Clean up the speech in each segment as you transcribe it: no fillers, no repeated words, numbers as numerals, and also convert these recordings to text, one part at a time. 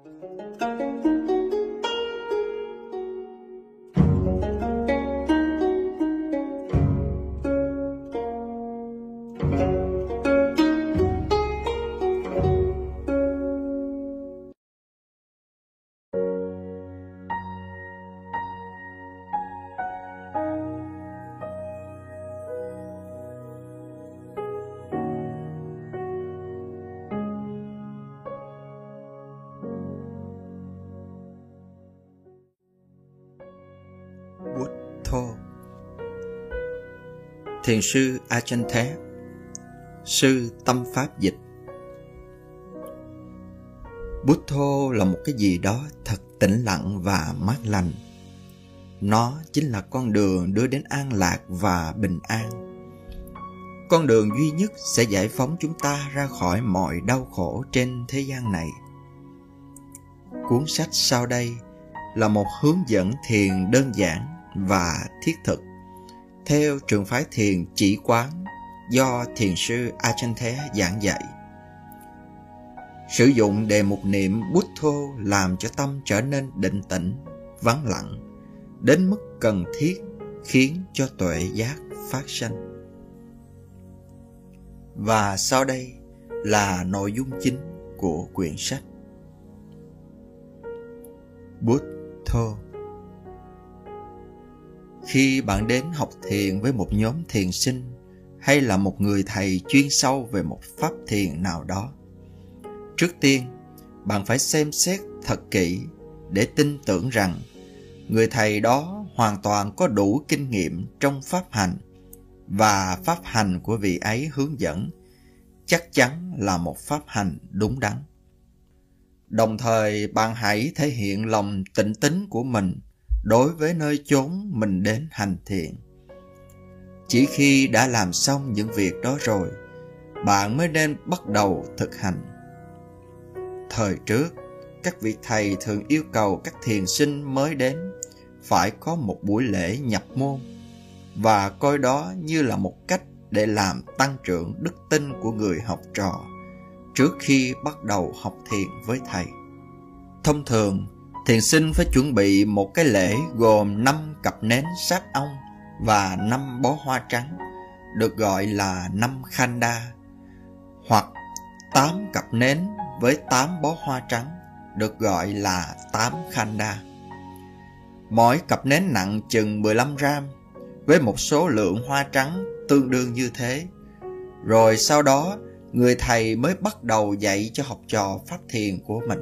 Buddha. Thiền sư Ajahn Thép, sư tâm pháp dịch. Buddha là một cái gì đó thật tĩnh lặng và mát lành. Nó chính là con đường đưa đến an lạc và bình an. Con đường duy nhất sẽ giải phóng chúng ta ra khỏi mọi đau khổ trên thế gian này. Cuốn sách sau đây là một hướng dẫn thiền đơn giản và thiết thực theo trường phái thiền chỉ quán do thiền sư Ajahn Thép giảng dạy. Sử dụng đề mục niệm Buddha làm cho tâm trở nên định tĩnh, vắng lặng đến mức cần thiết, khiến cho tuệ giác phát sinh. Và sau đây là nội dung chính của quyển sách. Buddha. Khi bạn đến học thiền với một nhóm thiền sinh hay là một người thầy chuyên sâu về một pháp thiền nào đó, trước tiên bạn phải xem xét thật kỹ để tin tưởng rằng người thầy đó hoàn toàn có đủ kinh nghiệm trong pháp hành, và pháp hành của vị ấy hướng dẫn chắc chắn là một pháp hành đúng đắn. Đồng thời bạn hãy thể hiện lòng tịnh tín của mình đối với nơi chốn mình đến hành thiền. Chỉ khi đã làm xong những việc đó rồi, bạn mới nên bắt đầu thực hành. Thời trước, các vị thầy thường yêu cầu các thiền sinh mới đến phải có một buổi lễ nhập môn, và coi đó như là một cách để làm tăng trưởng đức tin của người học trò trước khi bắt đầu học thiền với thầy. Thông thường, thiền sinh phải chuẩn bị một cái lễ gồm 5 cặp nến sáp ong và 5 bó hoa trắng, được gọi là 5 khanda, hoặc 8 cặp nến với 8 bó hoa trắng, được gọi là 8 khanda. Mỗi cặp nến nặng chừng 15 gram, với một số lượng hoa trắng tương đương như thế. Rồi sau đó, người thầy mới bắt đầu dạy cho học trò pháp thiền của mình.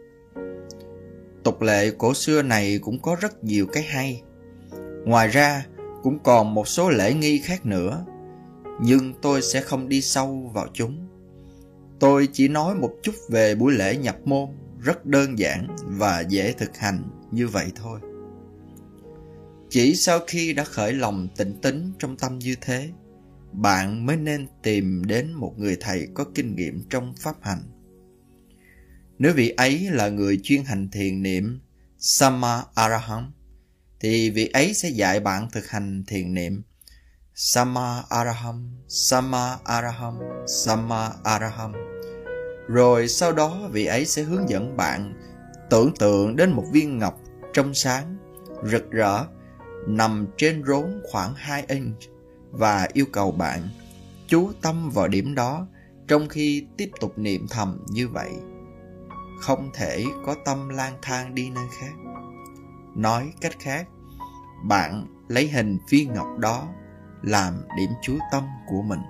Tục lệ cổ xưa này cũng có rất nhiều cái hay. Ngoài ra, cũng còn một số lễ nghi khác nữa, nhưng tôi sẽ không đi sâu vào chúng. Tôi chỉ nói một chút về buổi lễ nhập môn rất đơn giản và dễ thực hành như vậy thôi. Chỉ sau khi đã khởi lòng tịnh tín trong tâm như thế, bạn mới nên tìm đến một người thầy có kinh nghiệm trong pháp hành. Nếu vị ấy là người chuyên hành thiền niệm Samma Araham, thì vị ấy sẽ dạy bạn thực hành thiền niệm Samma Araham, Samma Araham, Samma Araham. Rồi sau đó vị ấy sẽ hướng dẫn bạn tưởng tượng đến một viên ngọc trong sáng, rực rỡ, nằm trên rốn khoảng 2 inch, và yêu cầu bạn chú tâm vào điểm đó trong khi tiếp tục niệm thầm như vậy. Không thể có tâm lang thang đi nơi khác. Nói cách khác, bạn lấy hình viên ngọc đó làm điểm chú tâm của mình.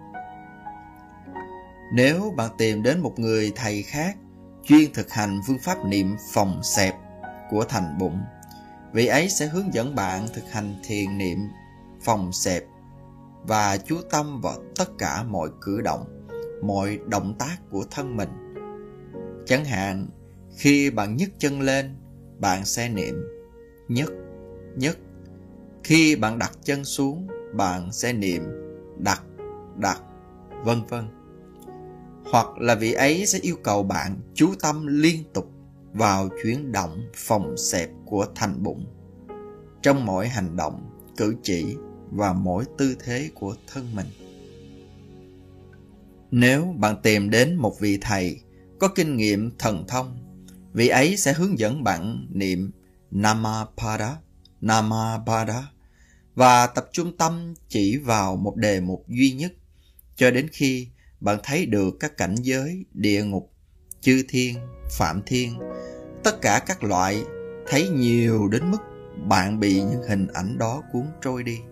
Nếu bạn tìm đến một người thầy khác chuyên thực hành phương pháp niệm phòng xẹp của thành bụng, vị ấy sẽ hướng dẫn bạn thực hành thiền niệm phòng xẹp và chú tâm vào tất cả mọi cử động, mọi động tác của thân mình. Chẳng hạn, khi bạn nhấc chân lên, bạn sẽ niệm nhấc, nhấc. Khi bạn đặt chân xuống, bạn sẽ niệm đặt, đặt, vân vân. Hoặc là vị ấy sẽ yêu cầu bạn chú tâm liên tục vào chuyển động phòng xẹp của thành bụng trong mỗi hành động, cử chỉ và mỗi tư thế của thân mình. Nếu bạn tìm đến một vị thầy có kinh nghiệm thần thông, Vị ấy sẽ hướng dẫn bạn niệm Namapada và tập trung tâm chỉ vào một đề mục duy nhất cho đến khi bạn thấy được các cảnh giới, địa ngục, chư thiên, phạm thiên, tất cả các loại, thấy nhiều đến mức bạn bị những hình ảnh đó cuốn trôi đi.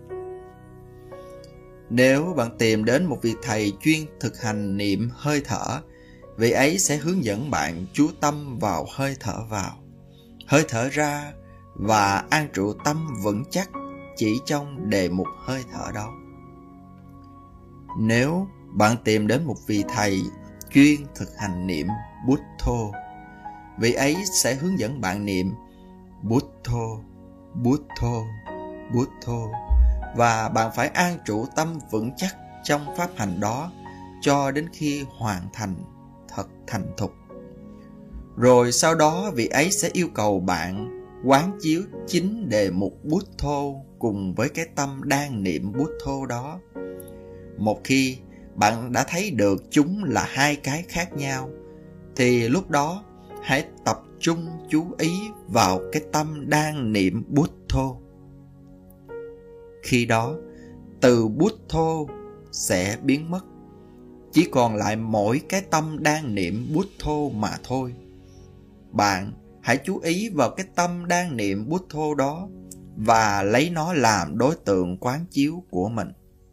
Nếu bạn tìm đến một vị thầy chuyên thực hành niệm hơi thở, vị ấy sẽ hướng dẫn bạn chú tâm vào hơi thở vào, hơi thở ra và an trụ tâm vững chắc chỉ trong đề mục hơi thở đó. Nếu bạn tìm đến một vị thầy chuyên thực hành niệm Buddho, vị ấy sẽ hướng dẫn bạn niệm Buddho, Buddho, Buddho, và bạn phải an trụ tâm vững chắc trong pháp hành đó cho đến khi hoàn thành thật thành thục. Rồi sau đó vị ấy sẽ yêu cầu bạn quán chiếu chính đề mục Buddho cùng với cái tâm đang niệm Buddho đó. Một khi bạn đã thấy được chúng là hai cái khác nhau, thì lúc đó hãy tập trung chú ý vào cái tâm đang niệm Buddho. Khi đó, từ Buddho sẽ biến mất, chỉ còn lại mỗi cái tâm đang niệm Buddho mà thôi. Bạn hãy chú ý vào cái tâm đang niệm Buddho đó và lấy nó làm đối tượng quán chiếu của mình.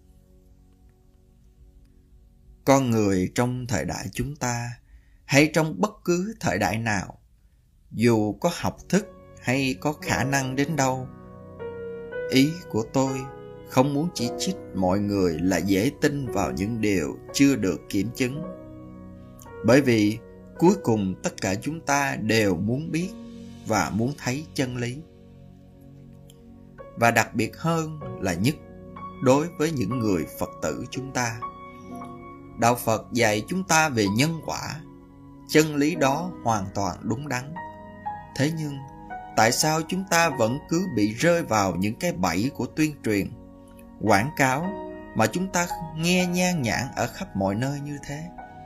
Con người trong thời đại chúng ta, hay trong bất cứ thời đại nào, dù có học thức hay có khả năng đến đâu, ý của tôi không muốn chỉ trích mọi người là dễ tin vào những điều chưa được kiểm chứng. Bởi vì cuối cùng tất cả chúng ta đều muốn biết và muốn thấy chân lý. Và đặc biệt hơn là nhất đối với những người Phật tử chúng ta. Đạo Phật dạy chúng ta về nhân quả. Chân lý đó hoàn toàn đúng đắn. Thế nhưng tại sao chúng ta vẫn cứ bị rơi vào những cái bẫy của tuyên truyền, quảng cáo mà chúng ta nghe nhan nhản ở khắp mọi nơi như thế?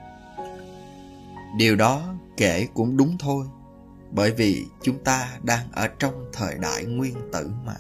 Điều đó kể cũng đúng thôi, bởi vì chúng ta đang ở trong thời đại nguyên tử mà.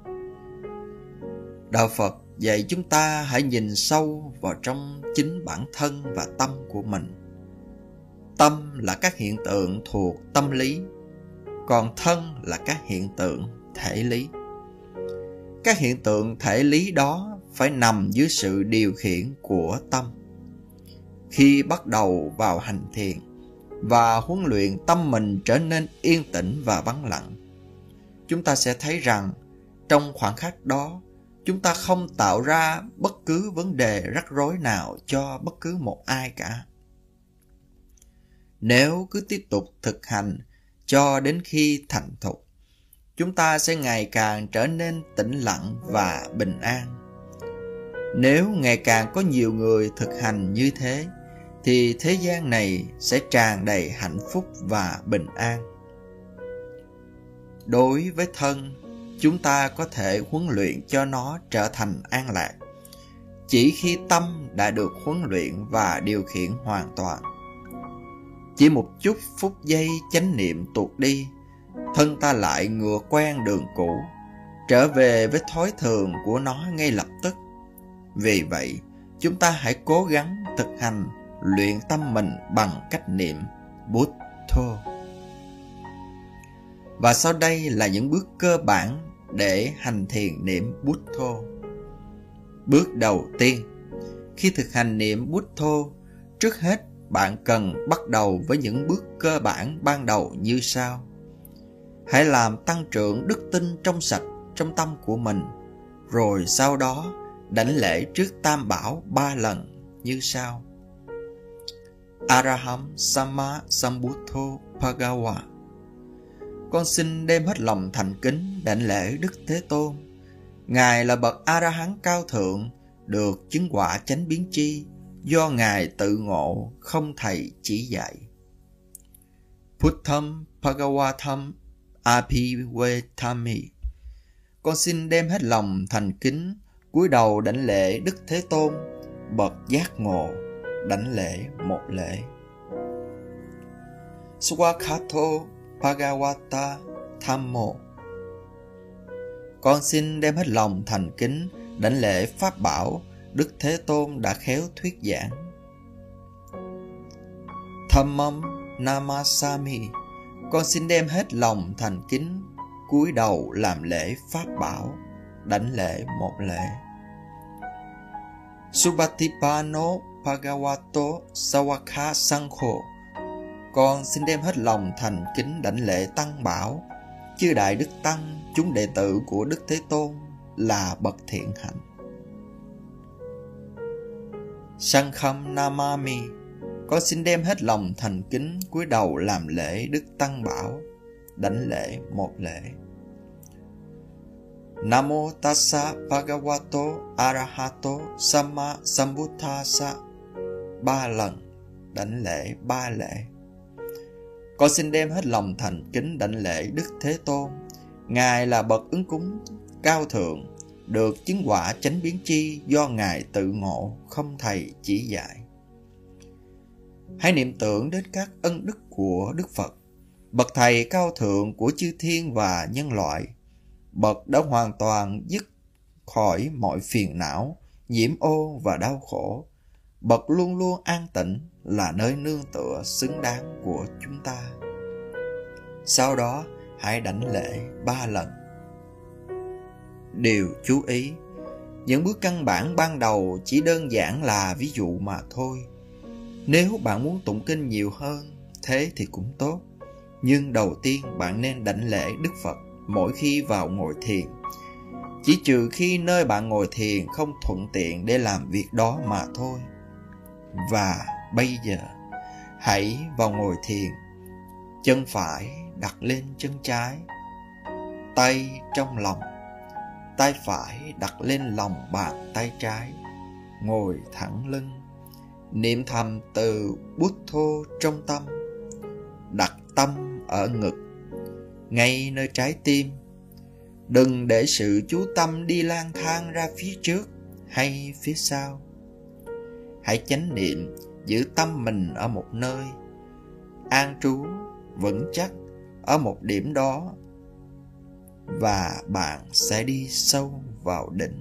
Đạo Phật dạy chúng ta hãy nhìn sâu vào trong chính bản thân và tâm của mình. Tâm là các hiện tượng thuộc tâm lý, còn thân là các hiện tượng thể lý. Các hiện tượng thể lý đó phải nằm dưới sự điều khiển của tâm. Khi bắt đầu vào hành thiền và huấn luyện tâm mình trở nên yên tĩnh và vắng lặng, chúng ta sẽ thấy rằng trong khoảnh khắc đó, chúng ta không tạo ra bất cứ vấn đề rắc rối nào cho bất cứ một ai cả. Nếu cứ tiếp tục thực hành cho đến khi thành thục, chúng ta sẽ ngày càng trở nên tĩnh lặng và bình an. Nếu ngày càng có nhiều người thực hành như thế, thì thế gian này sẽ tràn đầy hạnh phúc và bình an. Đối với thân, chúng ta có thể huấn luyện cho nó trở thành an lạc chỉ khi tâm đã được huấn luyện và điều khiển hoàn toàn. Chỉ một chút phút giây chánh niệm tuột đi, thân ta lại ngựa quen đường cũ, trở về với thói thường của nó ngay lập tức. Vì vậy, chúng ta hãy cố gắng thực hành luyện tâm mình bằng cách niệm Buddho. Và sau đây là những bước cơ bản để hành thiền niệm Buddho. Bước đầu tiên, khi thực hành niệm Buddho, trước hết bạn cần bắt đầu với những bước cơ bản ban đầu như sau. Hãy làm tăng trưởng đức tin trong sạch trong tâm của mình, rồi sau đó đảnh lễ trước Tam Bảo 3 lần như sau. Araham Samma Sambuddho Bhagawa. Con xin đem hết lòng thành kính đảnh lễ Đức Thế Tôn. Ngài là bậc A-la-hán cao thượng, được chứng quả chánh biến tri, do Ngài tự ngộ, không thầy chỉ dạy. Buddham Bhagavatam Abhivetami. Con xin đem hết lòng thành kính cúi đầu đảnh lễ Đức Thế Tôn, bậc giác ngộ, đảnh lễ một lễ. Swakato Bhagavata Dhammo. Con xin đem hết lòng thành kính đảnh lễ Pháp bảo Đức Thế Tôn đã khéo thuyết giảng. Dhammam Namasami. Con xin đem hết lòng thành kính cúi đầu làm lễ Pháp bảo, đảnh lễ một lễ. Subhatipano Bhagavato Sawaka Sankho. Con xin đem hết lòng thành kính đảnh lễ Tăng Bảo, chư đại đức tăng, chúng đệ tử của Đức Thế Tôn là bậc thiện hạnh. Sangham Namami. Con xin đem hết lòng thành kính cúi đầu làm lễ Đức Tăng Bảo, đảnh lễ một lễ. Namo Tassa Bhagavato Arahato Samma Sambuddhassa. 3 lần, đảnh lễ 3 lễ. Con xin đem hết lòng thành kính đảnh lễ Đức Thế Tôn. Ngài là bậc ứng cúng cao thượng, được chứng quả chánh biến chi do Ngài tự ngộ, không thầy chỉ dạy. Hãy niệm tưởng đến các ân đức của Đức Phật, bậc thầy cao thượng của chư thiên và nhân loại, bậc đã hoàn toàn dứt khỏi mọi phiền não, nhiễm ô và đau khổ, bậc luôn luôn an tịnh, là nơi nương tựa xứng đáng của chúng ta. Sau đó hãy đảnh lễ 3 lần. Điều chú ý: những bước căn bản ban đầu chỉ đơn giản là ví dụ mà thôi. Nếu bạn muốn tụng kinh nhiều hơn, thế thì cũng tốt. Nhưng đầu tiên bạn nên đảnh lễ Đức Phật mỗi khi vào ngồi thiền, chỉ trừ khi nơi bạn ngồi thiền không thuận tiện để làm việc đó mà thôi. Và bây giờ, hãy vào ngồi thiền, chân phải đặt lên chân trái, tay trong lòng, tay phải đặt lên lòng bàn tay trái, ngồi thẳng lưng, niệm thầm từ Buddho trong tâm, đặt tâm ở ngực, ngay nơi trái tim. Đừng để sự chú tâm đi lang thang ra phía trước hay phía sau. Hãy chánh niệm giữ tâm mình ở một nơi, an trú vững chắc ở một điểm đó, và bạn sẽ đi sâu vào định.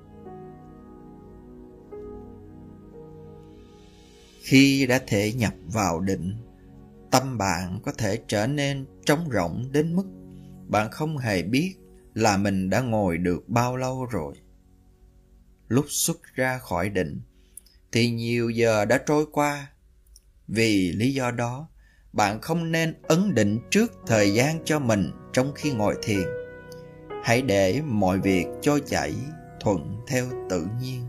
Khi đã thể nhập vào định, tâm bạn có thể trở nên trống rỗng đến mức bạn không hề biết là mình đã ngồi được bao lâu rồi. Lúc xuất ra khỏi định thì nhiều giờ đã trôi qua. Vì lý do đó, bạn không nên ấn định trước thời gian cho mình trong khi ngồi thiền. Hãy để mọi việc trôi chảy thuận theo tự nhiên.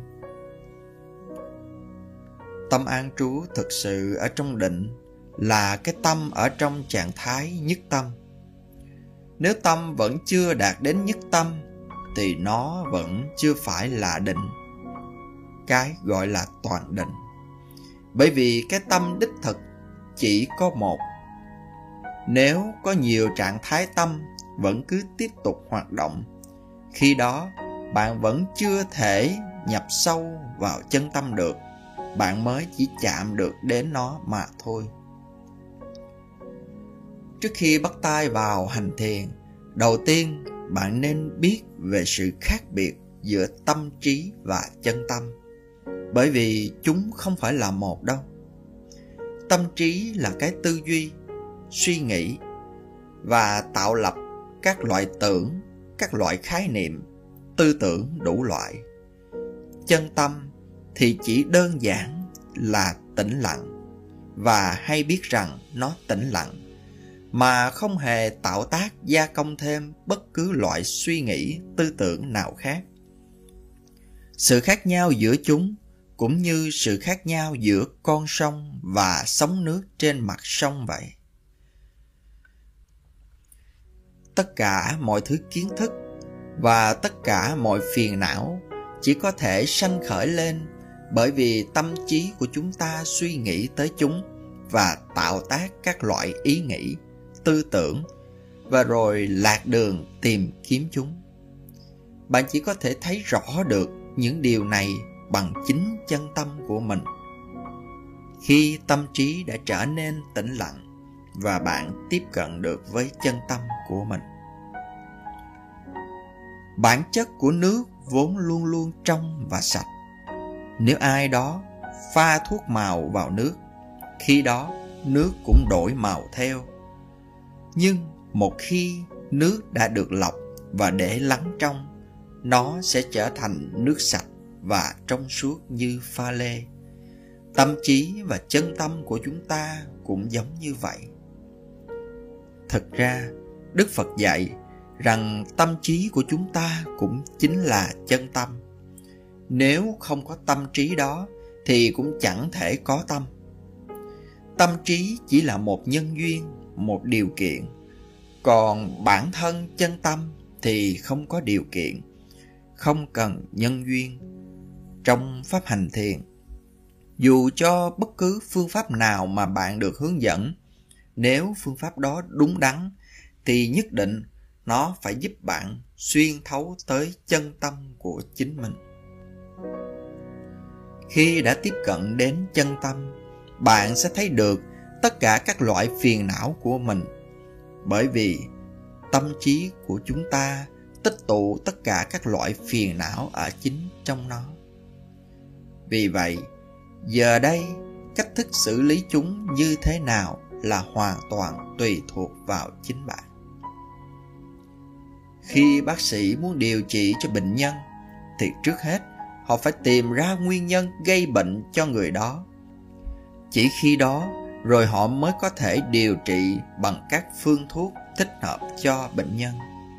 Tâm an trú thực sự ở trong định là cái tâm ở trong trạng thái nhất tâm. Nếu tâm vẫn chưa đạt đến nhất tâm thì nó vẫn chưa phải là định, cái gọi là toàn định. Bởi vì cái tâm đích thực chỉ có một. Nếu có nhiều trạng thái tâm vẫn cứ tiếp tục hoạt động, khi đó bạn vẫn chưa thể nhập sâu vào chân tâm được. Bạn mới chỉ chạm được đến nó mà thôi. Trước khi bắt tay vào hành thiền, đầu tiên bạn nên biết về sự khác biệt giữa tâm trí và chân tâm. Bởi vì chúng không phải là một đâu. Tâm trí là cái tư duy, suy nghĩ và tạo lập các loại tưởng, các loại khái niệm, tư tưởng đủ loại. Chân tâm thì chỉ đơn giản là tĩnh lặng, và hay biết rằng nó tĩnh lặng, mà không hề tạo tác gia công thêm bất cứ loại suy nghĩ, tư tưởng nào khác. Sự khác nhau giữa chúng cũng như sự khác nhau giữa con sông và sóng nước trên mặt sông vậy. Tất cả mọi thứ kiến thức và tất cả mọi phiền não chỉ có thể sanh khởi lên bởi vì tâm trí của chúng ta suy nghĩ tới chúng và tạo tác các loại ý nghĩ, tư tưởng, và rồi lạc đường tìm kiếm chúng. Bạn chỉ có thể thấy rõ được những điều này bằng chính chân tâm của mình. Khi tâm trí đã trở nên tĩnh lặng, và bạn tiếp cận được với chân tâm của mình. Bản chất của nước vốn luôn luôn trong và sạch. Nếu ai đó pha thuốc màu vào nước, khi đó nước cũng đổi màu theo. Nhưng một khi nước đã được lọc và để lắng trong, nó sẽ trở thành nước sạch và trong suốt như pha lê. Tâm trí và chân tâm của chúng ta cũng giống như vậy. Thực ra, Đức Phật dạy rằng tâm trí của chúng ta cũng chính là chân tâm. Nếu không có tâm trí đó thì cũng chẳng thể có tâm. Tâm trí chỉ là một nhân duyên, một điều kiện. Còn bản thân chân tâm thì không có điều kiện, không cần nhân duyên. Trong pháp hành thiền, dù cho bất cứ phương pháp nào mà bạn được hướng dẫn, nếu phương pháp đó đúng đắn thì nhất định nó phải giúp bạn xuyên thấu tới chân tâm của chính mình. Khi đã tiếp cận đến chân tâm, bạn sẽ thấy được tất cả các loại phiền não của mình, bởi vì tâm trí của chúng ta tích tụ tất cả các loại phiền não ở chính trong nó. Vì vậy, giờ đây, cách thức xử lý chúng như thế nào là hoàn toàn tùy thuộc vào chính bạn. Khi bác sĩ muốn điều trị cho bệnh nhân, thì trước hết họ phải tìm ra nguyên nhân gây bệnh cho người đó. Chỉ khi đó, rồi họ mới có thể điều trị bằng các phương thuốc thích hợp cho bệnh nhân.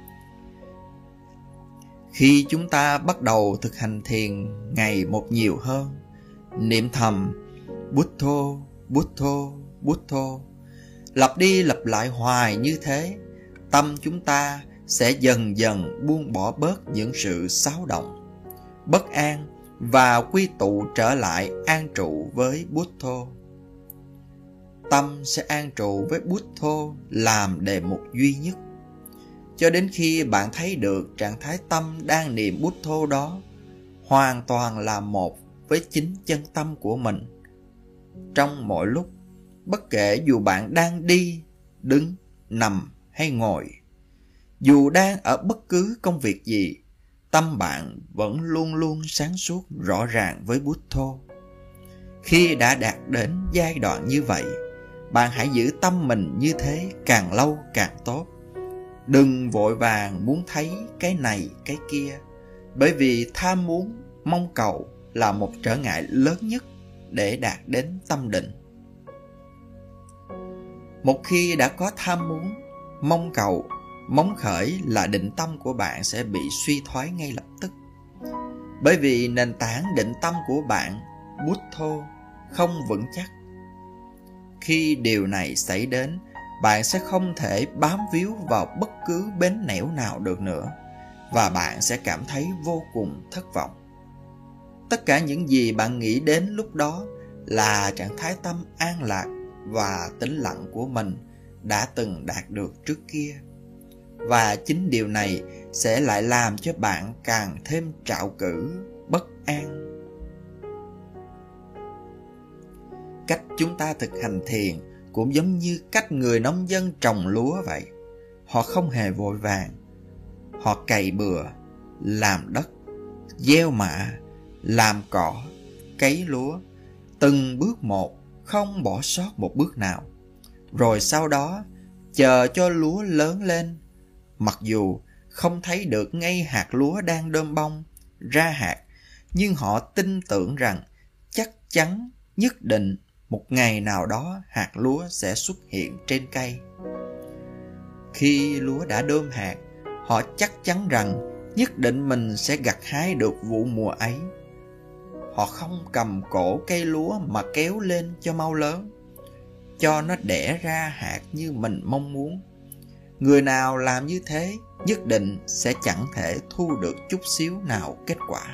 Khi chúng ta bắt đầu thực hành thiền ngày một nhiều hơn, niệm thầm Buddho, Buddho, Buddho, lặp đi lặp lại hoài như thế, tâm chúng ta sẽ dần dần buông bỏ bớt những sự xáo động, bất an và quy tụ trở lại an trụ với Buddho. Tâm sẽ an trụ với Buddho làm đề mục duy nhất, cho đến khi bạn thấy được trạng thái tâm đang niệm Buddho đó hoàn toàn là một với chính chân tâm của mình. Trong mọi lúc, bất kể dù bạn đang đi, đứng, nằm hay ngồi, dù đang ở bất cứ công việc gì, tâm bạn vẫn luôn luôn sáng suốt rõ ràng với Buddho. Khi đã đạt đến giai đoạn như vậy, bạn hãy giữ tâm mình như thế càng lâu càng tốt. Đừng vội vàng muốn thấy cái này cái kia, bởi vì tham muốn, mong cầu là một trở ngại lớn nhất để đạt đến tâm định. Một khi đã có tham muốn, mong cầu, mong khởi là định tâm của bạn sẽ bị suy thoái ngay lập tức. Bởi vì nền tảng định tâm của bạn, Buddho, không vững chắc. Khi điều này xảy đến, bạn sẽ không thể bám víu vào bất cứ bến nẻo nào được nữa, và bạn sẽ cảm thấy vô cùng thất vọng. Tất cả những gì bạn nghĩ đến lúc đó là trạng thái tâm an lạc và tĩnh lặng của mình đã từng đạt được trước kia. Và chính điều này sẽ lại làm cho bạn càng thêm trạo cử, bất an. Cách chúng ta thực hành thiền cũng giống như cách người nông dân trồng lúa vậy. Họ không hề vội vàng. Họ cày bừa, làm đất, gieo mạ, làm cỏ, cấy lúa, từng bước một, không bỏ sót một bước nào. Rồi sau đó, chờ cho lúa lớn lên. Mặc dù không thấy được ngay hạt lúa đang đơm bông, ra hạt, nhưng họ tin tưởng rằng chắc chắn, nhất định một ngày nào đó hạt lúa sẽ xuất hiện trên cây. Khi lúa đã đơm hạt, họ chắc chắn rằng nhất định mình sẽ gặt hái được vụ mùa ấy. Họ không cầm cổ cây lúa mà kéo lên cho mau lớn, cho nó đẻ ra hạt như mình mong muốn. Người nào làm như thế nhất định sẽ chẳng thể thu được chút xíu nào kết quả.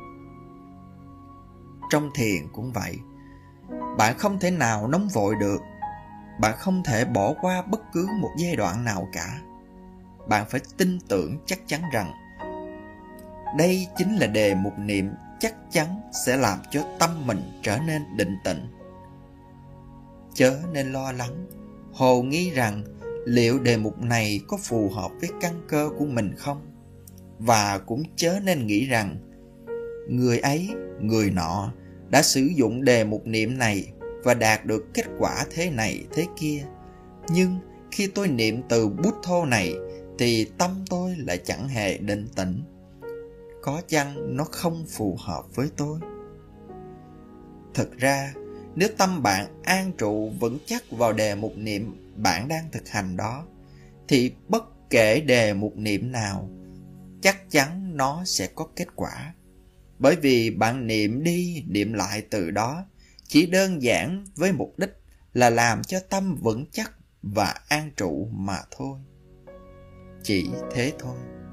Trong thiền cũng vậy. Bạn không thể nào nóng vội được. Bạn không thể bỏ qua bất cứ một giai đoạn nào cả. Bạn phải tin tưởng chắc chắn rằng đây chính là đề mục niệm chắc chắn sẽ làm cho tâm mình trở nên định tĩnh. Chớ nên lo lắng, hồ nghi rằng liệu đề mục này có phù hợp với căn cơ của mình không, và cũng chớ nên nghĩ rằng người ấy, người nọ đã sử dụng đề mục niệm này và đạt được kết quả thế này thế kia, nhưng khi tôi niệm từ Bút Thô này thì tâm tôi lại chẳng hề định tĩnh. Có chăng nó không phù hợp với tôi? Thực ra, nếu tâm bạn an trụ vững chắc vào đề mục niệm bạn đang thực hành đó, thì bất kể đề mục niệm nào, chắc chắn nó sẽ có kết quả. Bởi vì bạn niệm đi niệm lại từ đó chỉ đơn giản với mục đích là làm cho tâm vững chắc và an trụ mà thôi. Chỉ thế thôi.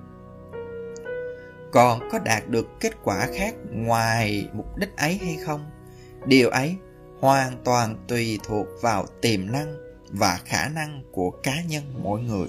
Còn có đạt được kết quả khác ngoài mục đích ấy hay không, điều ấy hoàn toàn tùy thuộc vào tiềm năng và khả năng của cá nhân mỗi người.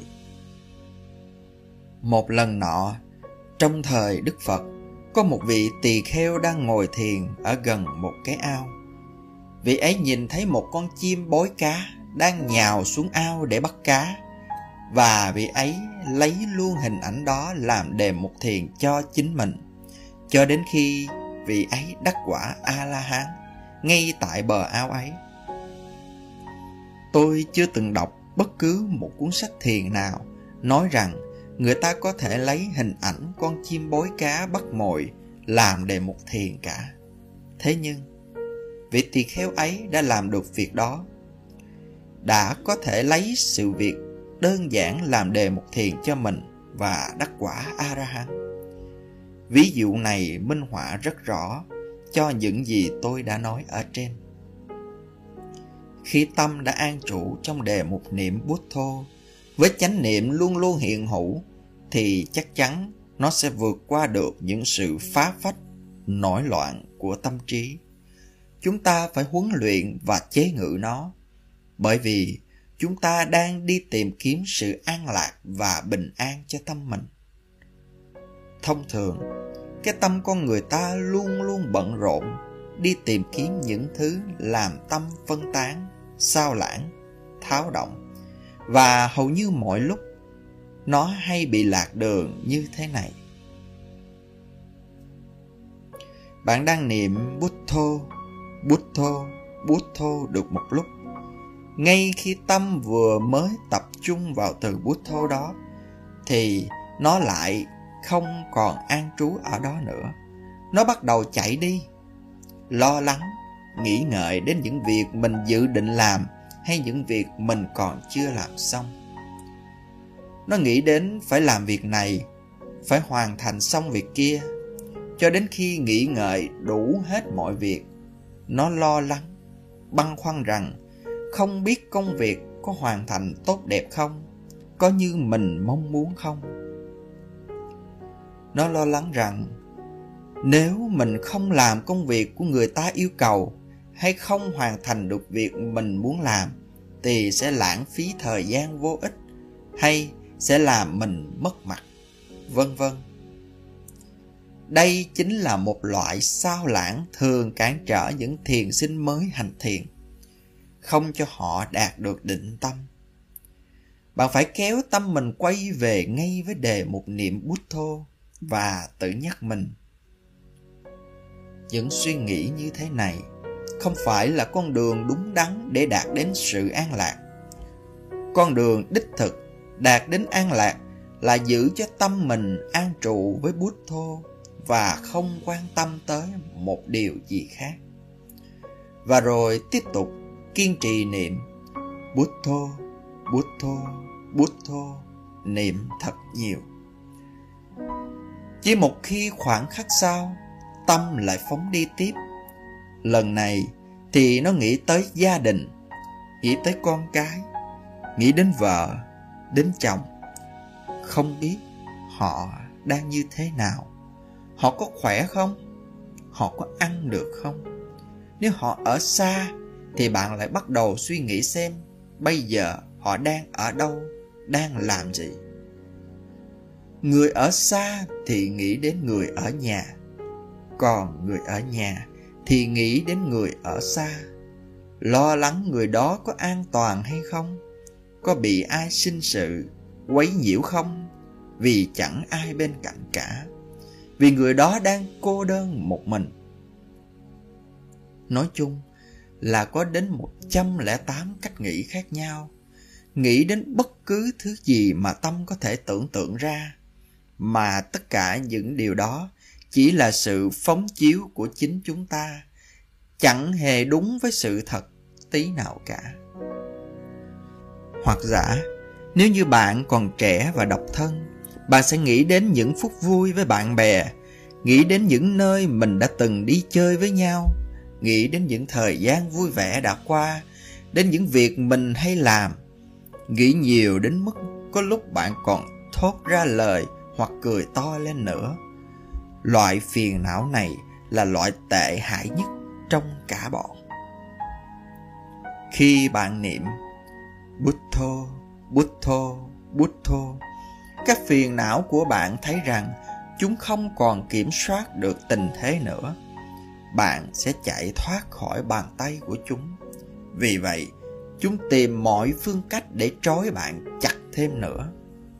Một lần nọ, trong thời Đức Phật, có một vị tỳ kheo đang ngồi thiền ở gần một cái ao. Vị ấy nhìn thấy một con chim bói cá đang nhào xuống ao để bắt cá, và vị ấy lấy luôn hình ảnh đó làm đề mục thiền cho chính mình, cho đến khi vị ấy đắc quả A-la-hán ngay tại bờ ao ấy. Tôi chưa từng đọc bất cứ một cuốn sách thiền nào nói rằng người ta có thể lấy hình ảnh con chim bói cá bắt mồi làm đề mục thiền cả. Thế nhưng vị tỳ kheo ấy đã làm được việc đó, đã có thể lấy sự việc đơn giản làm đề mục thiền cho mình và đắc quả A-la-hán. Ví dụ này minh họa rất rõ cho những gì tôi đã nói ở trên. Khi tâm đã an trụ trong đề mục niệm Bút Thô, với chánh niệm luôn luôn hiện hữu, thì chắc chắn nó sẽ vượt qua được những sự phá phách, nổi loạn của tâm trí. Chúng ta phải huấn luyện và chế ngự nó, bởi vì chúng ta đang đi tìm kiếm sự an lạc và bình an cho tâm mình. Thông thường, cái tâm con người ta luôn luôn bận rộn đi tìm kiếm những thứ làm tâm phân tán, sao lãng, tháo động, và hầu như mọi lúc nó hay bị lạc đường như thế này. Bạn đang niệm Bút Thô, Bút Thô, Bút Thô được một lúc. Ngay khi tâm vừa mới tập trung vào từ Bút Thô đó, thì nó lại không còn an trú ở đó nữa. Nó bắt đầu chạy đi, lo lắng, nghĩ ngợi đến những việc mình dự định làm hay những việc mình còn chưa làm xong. Nó nghĩ đến phải làm việc này, phải hoàn thành xong việc kia. Cho đến khi nghĩ ngợi đủ hết mọi việc, nó lo lắng, băn khoăn rằng không biết công việc có hoàn thành tốt đẹp không, có như mình mong muốn không. Nó lo lắng rằng nếu mình không làm công việc của người ta yêu cầu, hay không hoàn thành được việc mình muốn làm, thì sẽ lãng phí thời gian vô ích, hay sẽ làm mình mất mặt, vân vân. Đây chính là một loại sao lãng thường cản trở những thiền sinh mới hành thiền, không cho họ đạt được định tâm. Bạn phải kéo tâm mình quay về ngay với đề mục niệm Bút Thô và tự nhắc mình: những suy nghĩ như thế này không phải là con đường đúng đắn để đạt đến sự an lạc. Con đường đích thực đạt đến an lạc là giữ cho tâm mình an trụ với Bút Thô và không quan tâm tới một điều gì khác. Và rồi tiếp tục kiên trì niệm Bút Thô, Bút Thô, Bút Thô, niệm thật nhiều. Chỉ một khi khoảng khắc sau, tâm lại phóng đi tiếp. Lần này thì nó nghĩ tới gia đình, nghĩ tới con cái, nghĩ đến vợ, đến chồng. Không biết họ đang như thế nào, họ có khỏe không, họ có ăn được không. Nếu họ ở xa thì bạn lại bắt đầu suy nghĩ xem bây giờ họ đang ở đâu, đang làm gì. Người ở xa thì nghĩ đến người ở nhà, còn người ở nhà thì nghĩ đến người ở xa, lo lắng người đó có an toàn hay không, có bị ai sinh sự quấy nhiễu không? Vì chẳng ai bên cạnh cả, vì người đó đang cô đơn một mình. Nói chung là có đến 108 cách nghĩ khác nhau, nghĩ đến bất cứ thứ gì mà tâm có thể tưởng tượng ra, mà tất cả những điều đó chỉ là sự phóng chiếu của chính chúng ta, chẳng hề đúng với sự thật tí nào cả. Hoặc giả, nếu như bạn còn trẻ và độc thân, bạn sẽ nghĩ đến những phút vui với bạn bè, nghĩ đến những nơi mình đã từng đi chơi với nhau, nghĩ đến những thời gian vui vẻ đã qua, đến những việc mình hay làm, nghĩ nhiều đến mức có lúc bạn còn thốt ra lời hoặc cười to lên nữa. Loại phiền não này là loại tệ hại nhất trong cả bọn. Khi bạn niệm Buddho, Buddho, Buddho, các phiền não của bạn thấy rằng chúng không còn kiểm soát được tình thế nữa. Bạn sẽ chạy thoát khỏi bàn tay của chúng. Vì vậy, chúng tìm mọi phương cách để trói bạn chặt thêm nữa.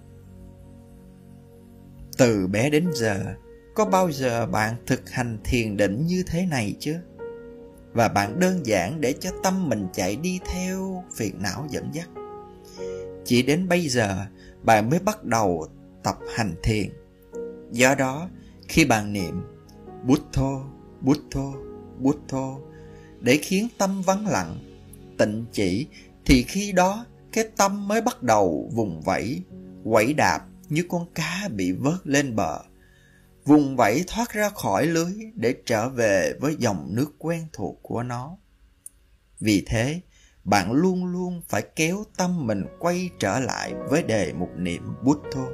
Từ bé đến giờ, có bao giờ bạn thực hành thiền định như thế này chưa? Và bạn đơn giản để cho tâm mình chạy đi theo phiền não dẫn dắt. Chỉ đến bây giờ, bạn mới bắt đầu tập hành thiền. Do đó, khi bạn niệm Buddho, Buddho, Buddho để khiến tâm vắng lặng, tịnh chỉ, thì khi đó cái tâm mới bắt đầu vùng vẫy, quẩy đạp như con cá bị vớt lên bờ, vùng vẫy thoát ra khỏi lưới để trở về với dòng nước quen thuộc của nó. Vì thế, bạn luôn luôn phải kéo tâm mình quay trở lại với đề mục niệm Buddho.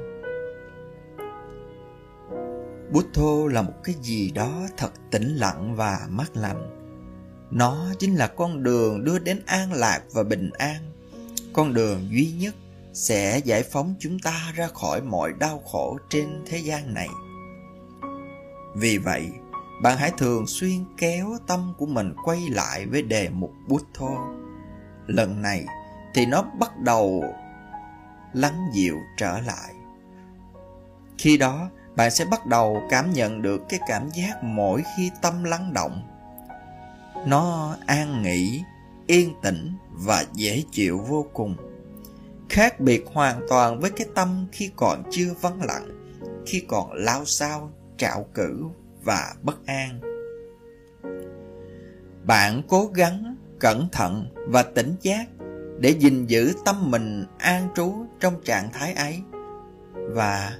Buddho là một cái gì đó thật tĩnh lặng và mát lành. Nó chính là con đường đưa đến an lạc và bình an, con đường duy nhất sẽ giải phóng chúng ta ra khỏi mọi đau khổ trên thế gian này. Vì vậy, bạn hãy thường xuyên kéo tâm của mình quay lại với đề mục Buddho. Lần này thì nó bắt đầu lắng dịu trở lại. Khi đó, bạn sẽ bắt đầu cảm nhận được cái cảm giác mỗi khi tâm lắng động. Nó an nghỉ, yên tĩnh và dễ chịu vô cùng. Khác biệt hoàn toàn với cái tâm khi còn chưa vắng lặng, khi còn lao xao, trạo cử và bất an. Bạn cố gắng, cẩn thận và tỉnh giác để gìn giữ tâm mình an trú trong trạng thái ấy. Và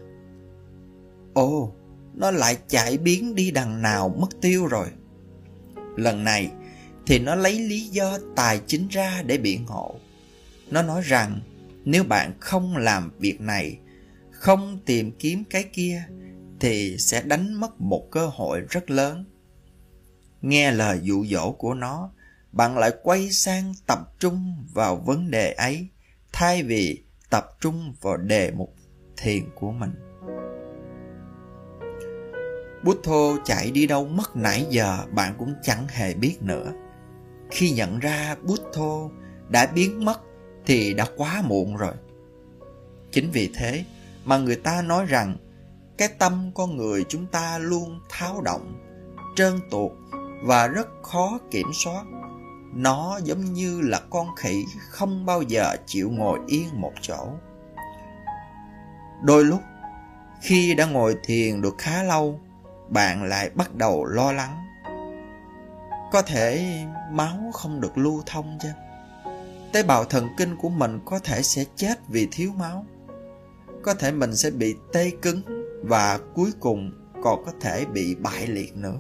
nó lại chạy biến đi đằng nào mất tiêu rồi. Lần này thì nó lấy lý do tài chính ra để biện hộ. Nó nói rằng nếu bạn không làm việc này, không tìm kiếm cái kia, thì sẽ đánh mất một cơ hội rất lớn. Nghe lời dụ dỗ của nó, bạn lại quay sang tập trung vào vấn đề ấy, thay vì tập trung vào đề mục thiền của mình. Buddho chạy đi đâu mất nãy giờ bạn cũng chẳng hề biết nữa. Khi nhận ra Buddho đã biến mất thì đã quá muộn rồi. Chính vì thế mà người ta nói rằng cái tâm con người chúng ta luôn tháo động, trơn tuột và rất khó kiểm soát. Nó giống như là con khỉ không bao giờ chịu ngồi yên một chỗ. Đôi lúc, khi đã ngồi thiền được khá lâu, bạn lại bắt đầu lo lắng. Có thể máu không được lưu thông chứ? Tế bào thần kinh của mình có thể sẽ chết vì thiếu máu. Có thể mình sẽ bị tê cứng và cuối cùng còn có thể bị bại liệt nữa.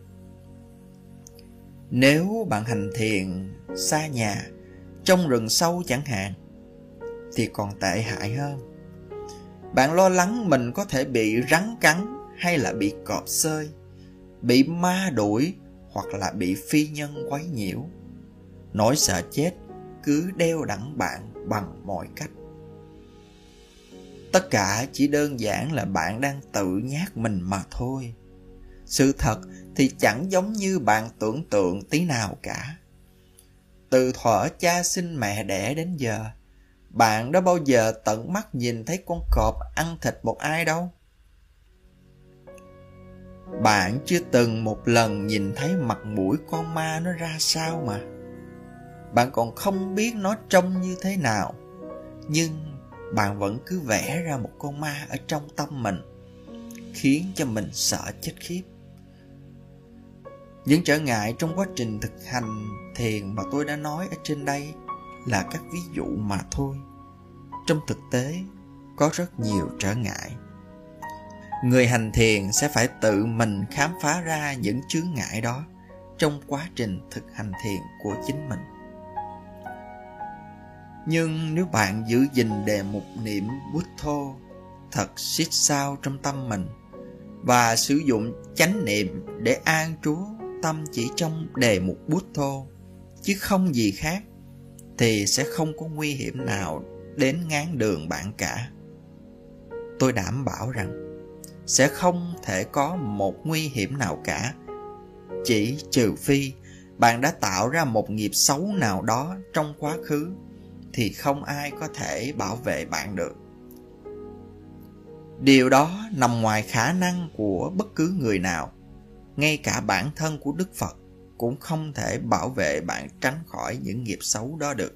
Nếu bạn hành thiền xa nhà, trong rừng sâu chẳng hạn, thì còn tệ hại hơn. Bạn lo lắng mình có thể bị rắn cắn hay là bị cọp xơi, bị ma đuổi hoặc là bị phi nhân quấy nhiễu. Nỗi sợ chết cứ đeo đẳng bạn bằng mọi cách. Tất cả chỉ đơn giản là bạn đang tự nhát mình mà thôi. Sự thật thì chẳng giống như bạn tưởng tượng tí nào cả. Từ thuở cha sinh mẹ đẻ đến giờ, Bạn đã bao giờ tận mắt nhìn thấy con cọp ăn thịt một ai đâu? Bạn chưa từng một lần nhìn thấy mặt mũi con ma nó ra sao mà. Bạn còn không biết nó trông như thế nào, nhưng bạn vẫn cứ vẽ ra một con ma ở trong tâm mình, khiến cho mình sợ chết khiếp. Những trở ngại trong quá trình thực hành thiền mà tôi đã nói ở trên đây là các ví dụ mà thôi. Trong thực tế, có rất nhiều trở ngại. Người hành thiền sẽ phải tự mình khám phá ra những chướng ngại đó trong quá trình thực hành thiền của chính mình. Nhưng nếu bạn giữ gìn đề mục niệm Buddha thật siết sao trong tâm mình và sử dụng chánh niệm để an trú tâm chỉ trong đề mục Buddha chứ không gì khác, thì sẽ không có nguy hiểm nào đến ngáng đường bạn cả. Tôi đảm bảo rằng sẽ không thể có một nguy hiểm nào cả, chỉ trừ phi bạn đã tạo ra một nghiệp xấu nào đó trong quá khứ, thì không ai có thể bảo vệ bạn được. Điều đó nằm ngoài khả năng của bất cứ người nào. Ngay cả bản thân của Đức Phật cũng không thể bảo vệ bạn tránh khỏi những nghiệp xấu đó được.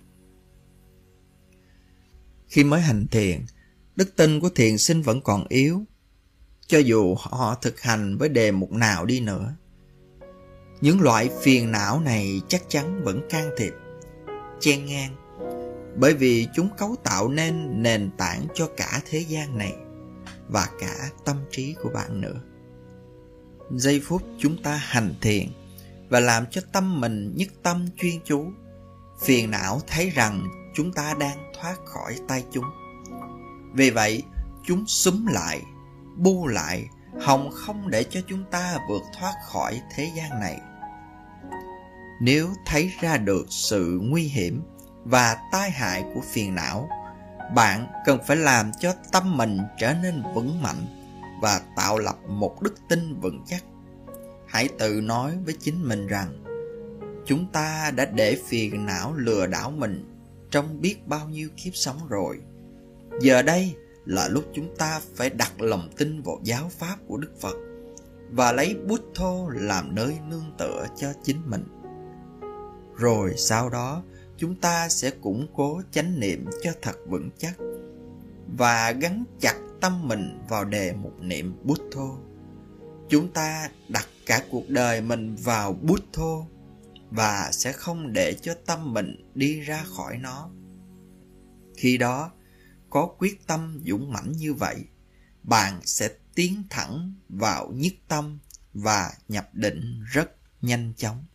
Khi mới hành thiền, đức tin của thiền sinh vẫn còn yếu, cho dù họ thực hành với đề mục nào đi nữa. Những loại phiền não này chắc chắn vẫn can thiệp, chen ngang, bởi vì chúng cấu tạo nên nền tảng cho cả thế gian này và cả tâm trí của bạn nữa. Giây phút chúng ta hành thiền và làm cho tâm mình nhất tâm chuyên chú, phiền não thấy rằng chúng ta đang thoát khỏi tay chúng. Vì vậy, chúng súm lại, bu lại, hòng không để cho chúng ta vượt thoát khỏi thế gian này. Nếu thấy ra được sự nguy hiểm và tai hại của phiền não, bạn cần phải làm cho tâm mình trở nên vững mạnh và tạo lập một đức tin vững chắc. Hãy tự nói với chính mình rằng chúng ta đã để phiền não lừa đảo mình trong biết bao nhiêu kiếp sống rồi. Giờ đây là lúc chúng ta phải đặt lòng tin vào giáo pháp của Đức Phật và lấy Buddha làm nơi nương tựa cho chính mình. Rồi sau đó chúng ta sẽ củng cố chánh niệm cho thật vững chắc và gắn chặt tâm mình vào đề mục niệm Buddha. Chúng ta đặt cả cuộc đời mình vào Buddha và sẽ không để cho tâm mình đi ra khỏi nó. Khi đó, có quyết tâm dũng mãnh như vậy, bạn sẽ tiến thẳng vào nhất tâm và nhập định rất nhanh chóng.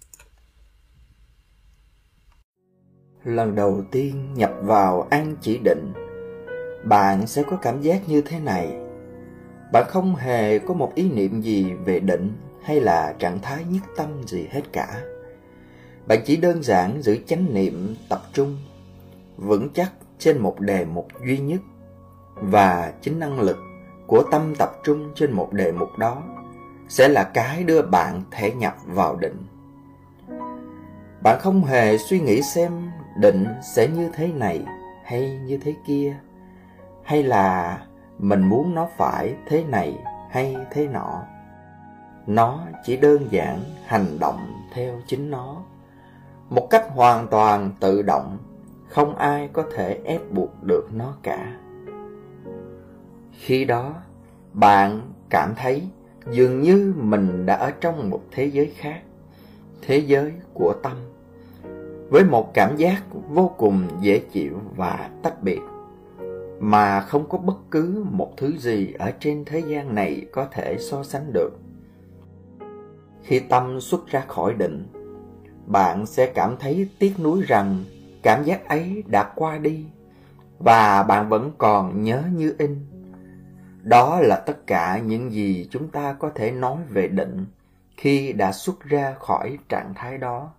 Lần đầu tiên nhập vào an chỉ định, bạn sẽ có cảm giác như thế này. Bạn không hề có một ý niệm gì về định hay là trạng thái nhất tâm gì hết cả. Bạn chỉ đơn giản giữ chánh niệm tập trung, vững chắc trên một đề mục duy nhất, và chính năng lực của tâm tập trung trên một đề mục đó sẽ là cái đưa bạn thể nhập vào định. Bạn không hề suy nghĩ xem định sẽ như thế này hay như thế kia, hay là mình muốn nó phải thế này hay thế nọ. Nó chỉ đơn giản hành động theo chính nó, một cách hoàn toàn tự động, không ai có thể ép buộc được nó cả. Khi đó, bạn cảm thấy dường như mình đã ở trong một thế giới khác, thế giới của tâm, với một cảm giác vô cùng dễ chịu và tách biệt, mà không có bất cứ một thứ gì ở trên thế gian này có thể so sánh được. Khi tâm xuất ra khỏi định, bạn sẽ cảm thấy tiếc nuối rằng cảm giác ấy đã qua đi, và bạn vẫn còn nhớ như in. Đó là tất cả những gì chúng ta có thể nói về định khi đã xuất ra khỏi trạng thái đó.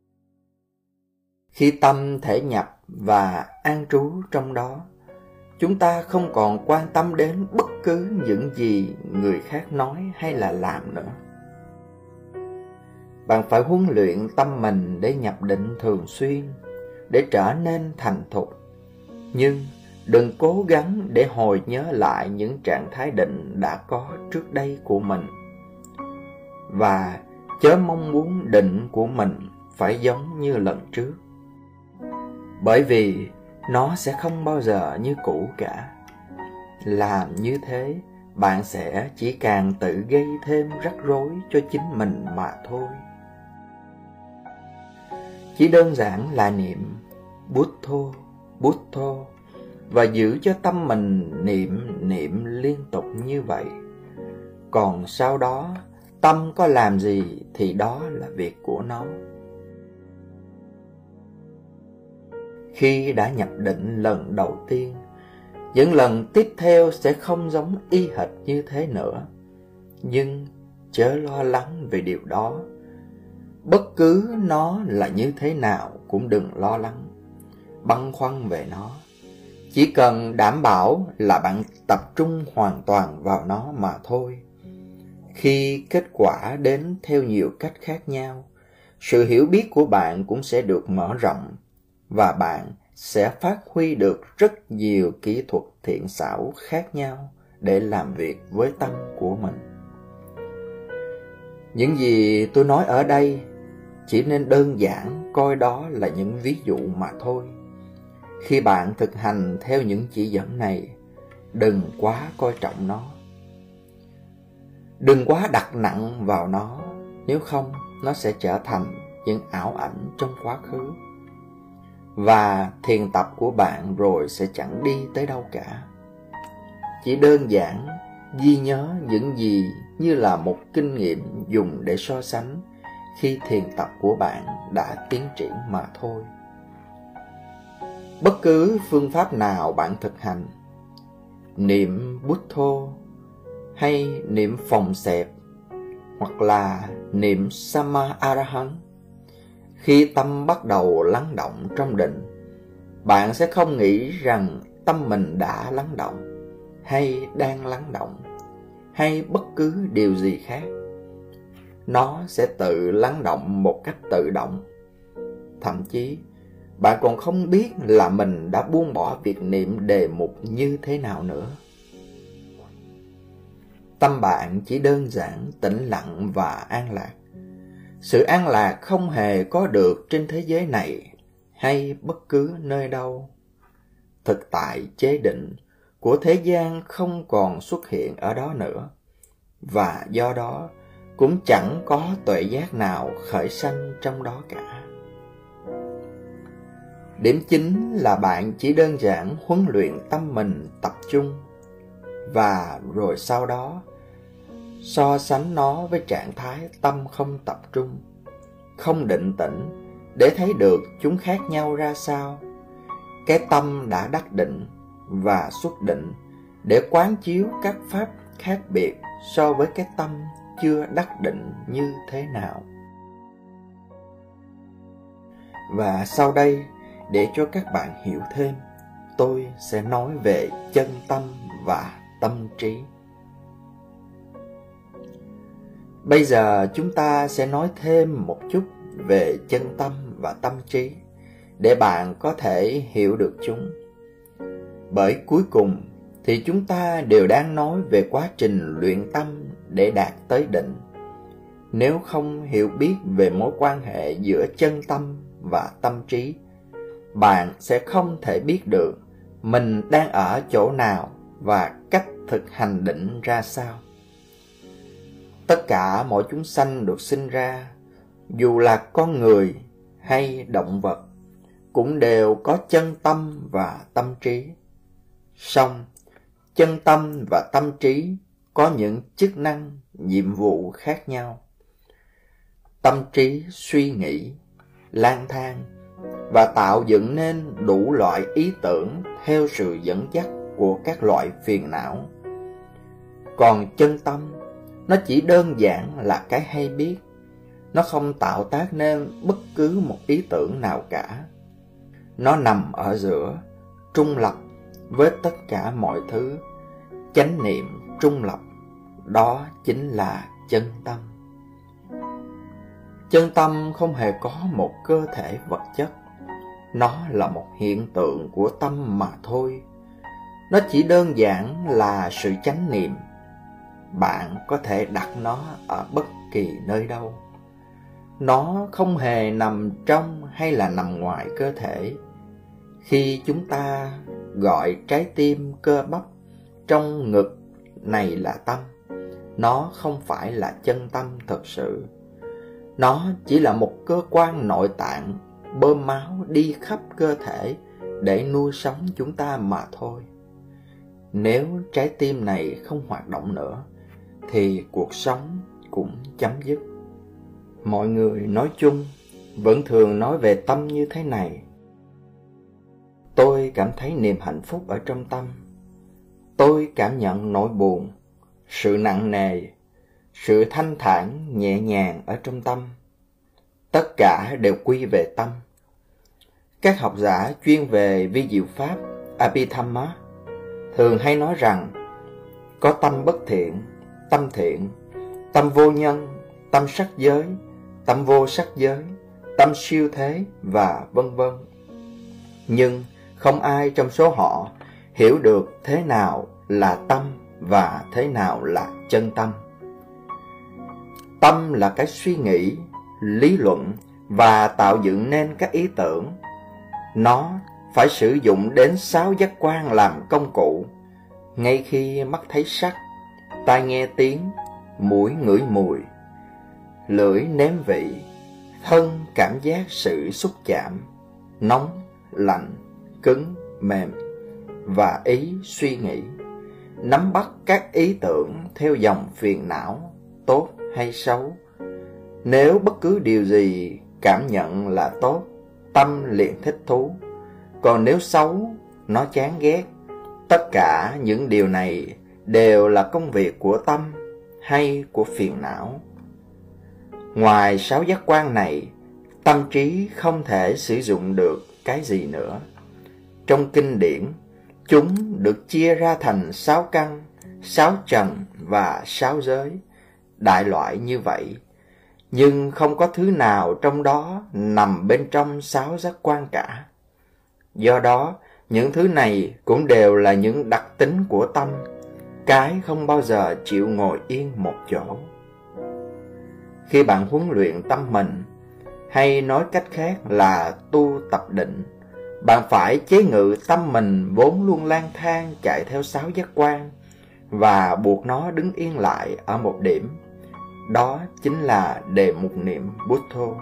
Khi tâm thể nhập và an trú trong đó, chúng ta không còn quan tâm đến bất cứ những gì người khác nói hay là làm nữa. Bạn phải huấn luyện tâm mình để nhập định thường xuyên, để trở nên thành thục. Nhưng đừng cố gắng để hồi nhớ lại những trạng thái định đã có trước đây của mình. Và chớ mong muốn định của mình phải giống như lần trước, bởi vì nó sẽ không bao giờ như cũ cả. Làm như thế, bạn sẽ chỉ càng tự gây thêm rắc rối cho chính mình mà thôi. Chỉ đơn giản là niệm Buddho, Buddho và giữ cho tâm mình niệm liên tục như vậy. Còn sau đó, tâm có làm gì thì đó là việc của nó. Khi đã nhập định lần đầu tiên, những lần tiếp theo sẽ không giống y hệt như thế nữa. Nhưng chớ lo lắng về điều đó. Bất cứ nó là như thế nào cũng đừng lo lắng, băn khoăn về nó. Chỉ cần đảm bảo là bạn tập trung hoàn toàn vào nó mà thôi. Khi kết quả đến theo nhiều cách khác nhau, sự hiểu biết của bạn cũng sẽ được mở rộng, và bạn sẽ phát huy được rất nhiều kỹ thuật thiện xảo khác nhau để làm việc với tâm của mình. Những gì tôi nói ở đây chỉ nên đơn giản coi đó là những ví dụ mà thôi. Khi bạn thực hành theo những chỉ dẫn này, đừng quá coi trọng nó. Đừng quá đặt nặng vào nó, nếu không nó sẽ trở thành những ảo ảnh trong quá khứ. Và thiền tập của bạn rồi sẽ chẳng đi tới đâu cả. Chỉ đơn giản ghi nhớ những gì như là một kinh nghiệm dùng để so sánh khi thiền tập của bạn đã tiến triển mà thôi. Bất cứ phương pháp nào bạn thực hành, niệm Buddho hay niệm phòng xẹp hoặc là niệm Sama Arahant, khi tâm bắt đầu lắng động trong định, bạn sẽ không nghĩ rằng tâm mình đã lắng động hay đang lắng động hay bất cứ điều gì khác. Nó sẽ tự lắng động một cách tự động. Thậm chí bạn còn không biết là mình đã buông bỏ việc niệm đề mục như thế nào nữa. Tâm bạn chỉ đơn giản tĩnh lặng và an lạc. Sự an lạc không hề có được trên thế giới này hay bất cứ nơi đâu. Thực tại chế định của thế gian không còn xuất hiện ở đó nữa, và do đó cũng chẳng có tuệ giác nào khởi sanh trong đó cả. Điểm chính là bạn chỉ đơn giản huấn luyện tâm mình tập trung, và rồi sau đó so sánh nó với trạng thái tâm không tập trung, không định tĩnh, để thấy được chúng khác nhau ra sao. Cái tâm đã đắc định và xuất định để quán chiếu các pháp khác biệt so với cái tâm chưa đắc định như thế nào. Và sau đây, để cho các bạn hiểu thêm, tôi sẽ nói về chân tâm và tâm trí. Bây giờ chúng ta sẽ nói thêm một chút về chân tâm và tâm trí, để bạn có thể hiểu được chúng. Bởi cuối cùng thì chúng ta đều đang nói về quá trình luyện tâm để đạt tới định. Nếu không hiểu biết về mối quan hệ giữa chân tâm và tâm trí, bạn sẽ không thể biết được mình đang ở chỗ nào và cách thực hành định ra sao. Tất cả mọi chúng sanh được sinh ra, dù là con người hay động vật, cũng đều có chân tâm và tâm trí. Song chân tâm và tâm trí có những chức năng, nhiệm vụ khác nhau. Tâm trí suy nghĩ, lang thang và tạo dựng nên đủ loại ý tưởng theo sự dẫn dắt của các loại phiền não. Còn chân tâm, nó chỉ đơn giản là cái hay biết. Nó không tạo tác nên bất cứ một ý tưởng nào cả. Nó nằm ở giữa, trung lập với tất cả mọi thứ. Chánh niệm trung lập, đó chính là chân tâm. Chân tâm không hề có một cơ thể vật chất. Nó là một hiện tượng của tâm mà thôi. Nó chỉ đơn giản là sự chánh niệm. Bạn có thể đặt nó ở bất kỳ nơi đâu. Nó không hề nằm trong hay là nằm ngoài cơ thể. Khi chúng ta gọi trái tim cơ bắp trong ngực này là tâm, nó không phải là chân tâm thật sự. Nó chỉ là một cơ quan nội tạng bơm máu đi khắp cơ thể để nuôi sống chúng ta mà thôi. Nếu trái tim này không hoạt động nữa thì cuộc sống cũng chấm dứt. Mọi người nói chung vẫn thường nói về tâm như thế này: tôi cảm thấy niềm hạnh phúc ở trong tâm. Tôi cảm nhận nỗi buồn, sự nặng nề, sự thanh thản nhẹ nhàng ở trong tâm. Tất cả đều quy về tâm. Các học giả chuyên về vi diệu pháp Abhidhamma thường hay nói rằng có tâm bất thiện, tâm thiện, tâm vô nhân, tâm sắc giới, tâm vô sắc giới, tâm siêu thế và vân vân. Nhưng không ai trong số họ hiểu được thế nào là tâm và thế nào là chân tâm. Tâm là cái suy nghĩ, lý luận và tạo dựng nên các ý tưởng. Nó phải sử dụng đến 6 giác quan làm công cụ. Ngay khi mắt thấy sắc, tai nghe tiếng, mũi ngửi mùi, lưỡi nếm vị, thân cảm giác sự xúc chạm, nóng, lạnh, cứng, mềm, và ý suy nghĩ, nắm bắt các ý tưởng theo dòng phiền não, tốt hay xấu. Nếu bất cứ điều gì cảm nhận là tốt, tâm liền thích thú. Còn nếu xấu, nó chán ghét. Tất cả những điều này đều là công việc của tâm hay của phiền não. Ngoài 6 giác quan này, tâm trí không thể sử dụng được cái gì nữa. Trong kinh điển, chúng được chia ra thành 6 căn, 6 trần và 6 giới, đại loại như vậy. Nhưng không có thứ nào trong đó nằm bên trong 6 giác quan cả. Do đó, những thứ này cũng đều là những đặc tính của tâm, cái không bao giờ chịu ngồi yên một chỗ. Khi bạn huấn luyện tâm mình, hay nói cách khác là tu tập định, bạn phải chế ngự tâm mình vốn luôn lang thang chạy theo 6 giác quan và buộc nó đứng yên lại ở một điểm. Đó chính là đề mục niệm Buddha.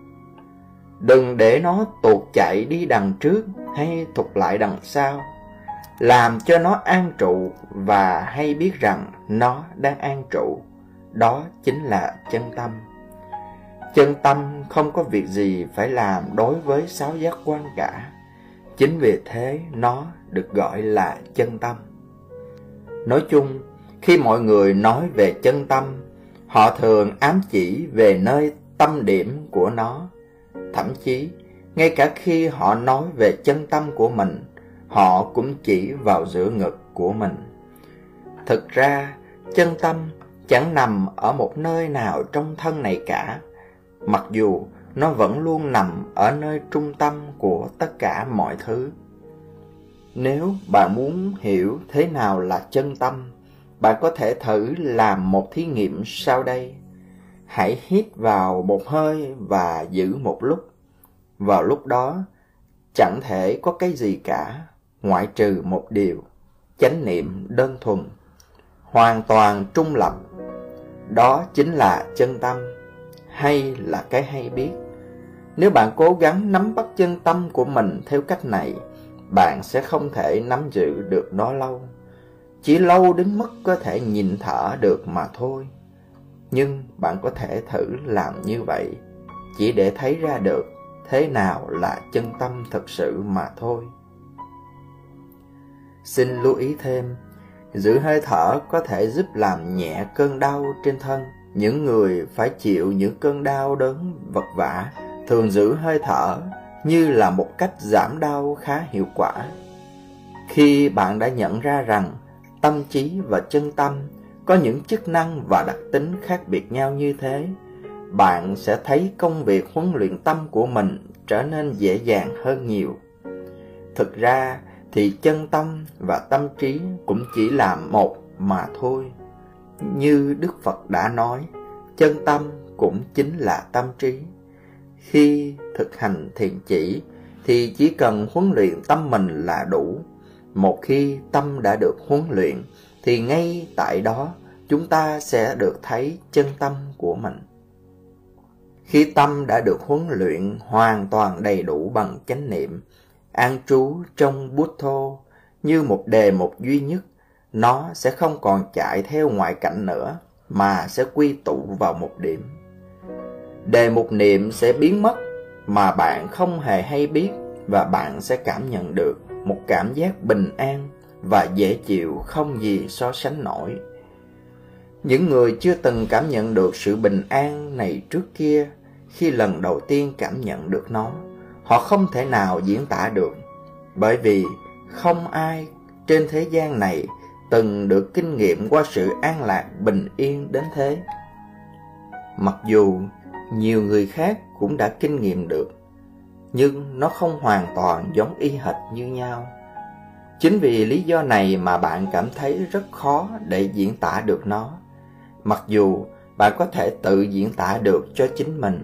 Đừng để nó tuột chạy đi đằng trước hay thụt lại đằng sau. Làm cho nó an trụ và hay biết rằng nó đang an trụ. Đó chính là chân tâm. Chân tâm không có việc gì phải làm đối với 6 giác quan cả. Chính vì thế nó được gọi là chân tâm. Nói chung, khi mọi người nói về chân tâm, họ thường ám chỉ về nơi tâm điểm của nó. Thậm chí, ngay cả khi họ nói về chân tâm của mình, họ cũng chỉ vào giữa ngực của mình. Thực ra, chân tâm chẳng nằm ở một nơi nào trong thân này cả, mặc dù nó vẫn luôn nằm ở nơi trung tâm của tất cả mọi thứ. Nếu bạn muốn hiểu thế nào là chân tâm, bạn có thể thử làm một thí nghiệm sau đây. Hãy hít vào một hơi và giữ một lúc. Vào lúc đó, chẳng thể có cái gì cả, ngoại trừ một điều: chánh niệm đơn thuần, hoàn toàn trung lập. Đó chính là chân tâm, hay là cái hay biết. Nếu bạn cố gắng nắm bắt chân tâm của mình theo cách này, bạn sẽ không thể nắm giữ được nó lâu. Chỉ lâu đến mức có thể nhìn thở được mà thôi. Nhưng bạn có thể thử làm như vậy, chỉ để thấy ra được thế nào là chân tâm thực sự mà thôi. Xin lưu ý thêm, giữ hơi thở có thể giúp làm nhẹ cơn đau trên thân. Những người phải chịu những cơn đau đớn vật vã thường giữ hơi thở như là một cách giảm đau khá hiệu quả. Khi bạn đã nhận ra rằng tâm trí và chân tâm có những chức năng và đặc tính khác biệt nhau như thế, bạn sẽ thấy công việc huấn luyện tâm của mình trở nên dễ dàng hơn nhiều. Thực ra thì chân tâm và tâm trí cũng chỉ là một mà thôi. Như Đức Phật đã nói, chân tâm cũng chính là tâm trí. Khi thực hành thiền chỉ thì chỉ cần huấn luyện tâm mình là đủ. Một khi tâm đã được huấn luyện thì ngay tại đó chúng ta sẽ được thấy chân tâm của mình. Khi tâm đã được huấn luyện hoàn toàn đầy đủ bằng chánh niệm, an trú trong Buddho như một đề mục duy nhất, nó sẽ không còn chạy theo ngoại cảnh nữa, mà sẽ quy tụ vào một điểm. Đề mục niệm sẽ biến mất mà bạn không hề hay biết, và bạn sẽ cảm nhận được một cảm giác bình an và dễ chịu không gì so sánh nổi. Những người chưa từng cảm nhận được sự bình an này trước kia, khi lần đầu tiên cảm nhận được nó, họ không thể nào diễn tả được, bởi vì không ai trên thế gian này từng được kinh nghiệm qua sự an lạc bình yên đến thế. Mặc dù nhiều người khác cũng đã kinh nghiệm được, nhưng nó không hoàn toàn giống y hệt như nhau. Chính vì lý do này mà bạn cảm thấy rất khó để diễn tả được nó, mặc dù bạn có thể tự diễn tả được cho chính mình.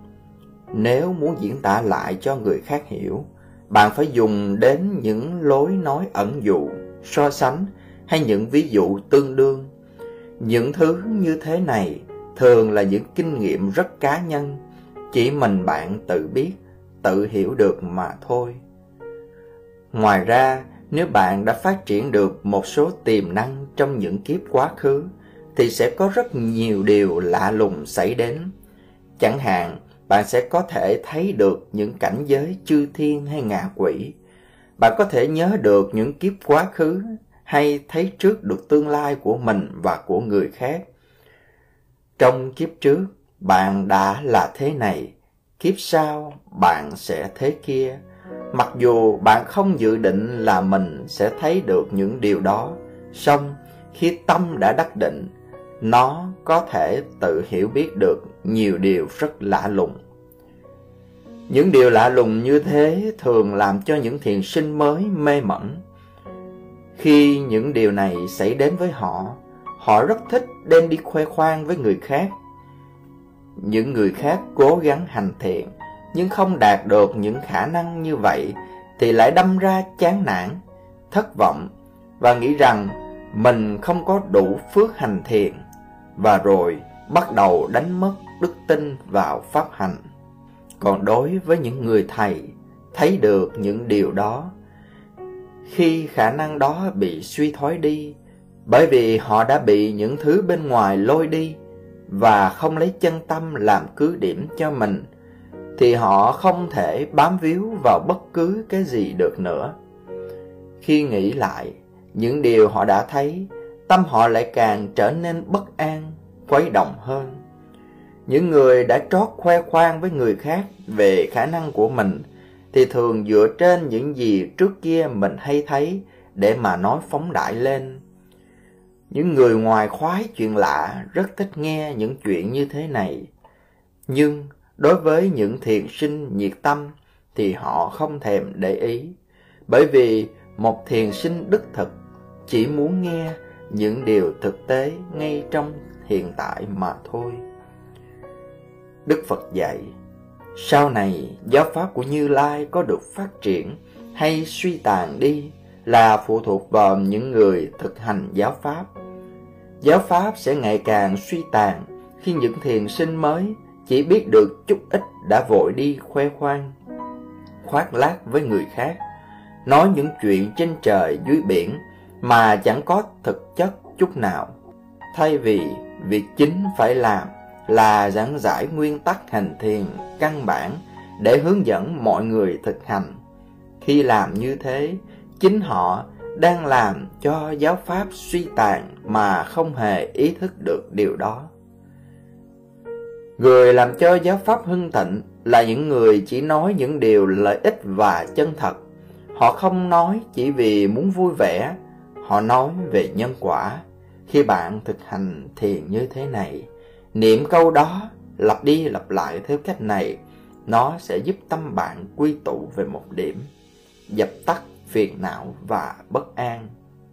Nếu muốn diễn tả lại cho người khác hiểu, bạn phải dùng đến những lối nói ẩn dụ, so sánh hay những ví dụ tương đương. Những thứ như thế này thường là những kinh nghiệm rất cá nhân, chỉ mình bạn tự biết, tự hiểu được mà thôi. Ngoài ra, nếu bạn đã phát triển được một số tiềm năng trong những kiếp quá khứ, thì sẽ có rất nhiều điều lạ lùng xảy đến. Chẳng hạn, bạn sẽ có thể thấy được những cảnh giới chư thiên hay ngạ quỷ. Bạn có thể nhớ được những kiếp quá khứ, hay thấy trước được tương lai của mình và của người khác. Trong kiếp trước, bạn đã là thế này, kiếp sau bạn sẽ thế kia. Mặc dù bạn không dự định là mình sẽ thấy được những điều đó, song khi tâm đã đắc định, nó có thể tự hiểu biết được nhiều điều rất lạ lùng. Những điều lạ lùng như thế thường làm cho những thiền sinh mới mê mẩn. Khi những điều này xảy đến với họ, họ rất thích đem đi khoe khoang với người khác. Những người khác cố gắng hành thiện nhưng không đạt được những khả năng như vậy thì lại đâm ra chán nản, thất vọng và nghĩ rằng mình không có đủ phước hành thiện, và rồi bắt đầu đánh mất đức tin vào pháp hành. Còn đối với những người thầy thấy được những điều đó, khi khả năng đó bị suy thoái đi, bởi vì họ đã bị những thứ bên ngoài lôi đi và không lấy chân tâm làm cứ điểm cho mình, thì họ không thể bám víu vào bất cứ cái gì được nữa. Khi nghĩ lại những điều họ đã thấy, tâm họ lại càng trở nên bất an, quấy động hơn. Những người đã trót khoe khoang với người khác về khả năng của mình thì thường dựa trên những gì trước kia mình hay thấy để mà nói phóng đại lên. Những người ngoài khoái chuyện lạ rất thích nghe những chuyện như thế này. Nhưng đối với những thiền sinh nhiệt tâm thì họ không thèm để ý, bởi vì một thiền sinh đích thực chỉ muốn nghe những điều thực tế ngay trong hiện tại mà thôi. Đức Phật dạy, sau này giáo pháp của Như Lai có được phát triển hay suy tàn đi là phụ thuộc vào những người thực hành giáo pháp. Giáo pháp sẽ ngày càng suy tàn khi những thiền sinh mới chỉ biết được chút ít đã vội đi khoe khoang, khoác lác với người khác, nói những chuyện trên trời dưới biển mà chẳng có thực chất chút nào. Thay vì việc chính phải làm là giảng giải nguyên tắc hành thiền căn bản để hướng dẫn mọi người thực hành. Khi làm như thế, chính họ đang làm cho giáo pháp suy tàn mà không hề ý thức được điều đó. Người làm cho giáo pháp hưng thịnh là những người chỉ nói những điều lợi ích và chân thật. Họ không nói chỉ vì muốn vui vẻ, họ nói về nhân quả. Khi bạn thực hành thiền như thế này, niệm câu đó lặp đi lặp lại theo cách này, Nó sẽ giúp tâm bạn quy tụ về một điểm, dập tắt phiền não và bất an.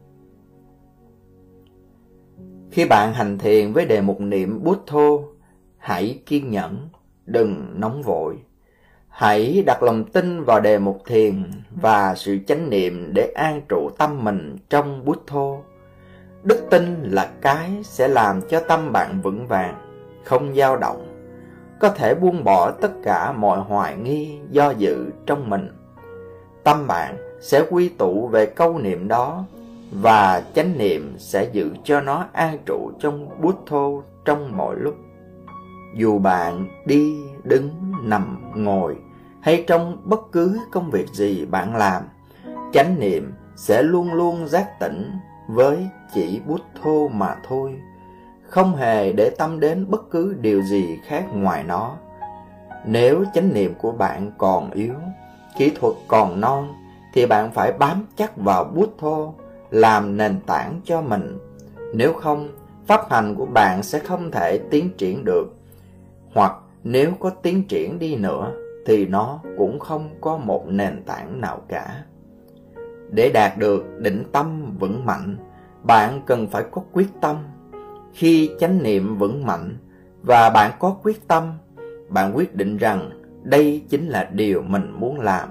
Khi bạn hành thiền với đề mục niệm Buddha, hãy kiên nhẫn, đừng nóng vội. Hãy đặt lòng tin vào đề mục thiền và sự chánh niệm để an trụ tâm mình trong Buddha. Đức tin là cái sẽ làm cho tâm bạn vững vàng, không dao động, có thể buông bỏ tất cả mọi hoài nghi, do dự trong mình. Tâm bạn sẽ quy tụ về câu niệm đó, và chánh niệm sẽ giữ cho nó an trụ trong Buddha trong mọi lúc. Dù bạn đi, đứng, nằm, ngồi hay trong bất cứ công việc gì bạn làm, chánh niệm sẽ luôn luôn giác tỉnh với chỉ Buddha mà thôi, không hề để tâm đến bất cứ điều gì khác ngoài nó. Nếu chánh niệm của bạn còn yếu, kỹ thuật còn non, thì bạn phải bám chắc vào Buddha làm nền tảng cho mình. Nếu không, pháp hành của bạn sẽ không thể tiến triển được, hoặc nếu có tiến triển đi nữa thì nó cũng không có một nền tảng nào cả. Để đạt được định tâm vững mạnh, bạn cần phải có quyết tâm. Khi chánh niệm vững mạnh và bạn có quyết tâm, bạn quyết định rằng đây chính là điều mình muốn làm.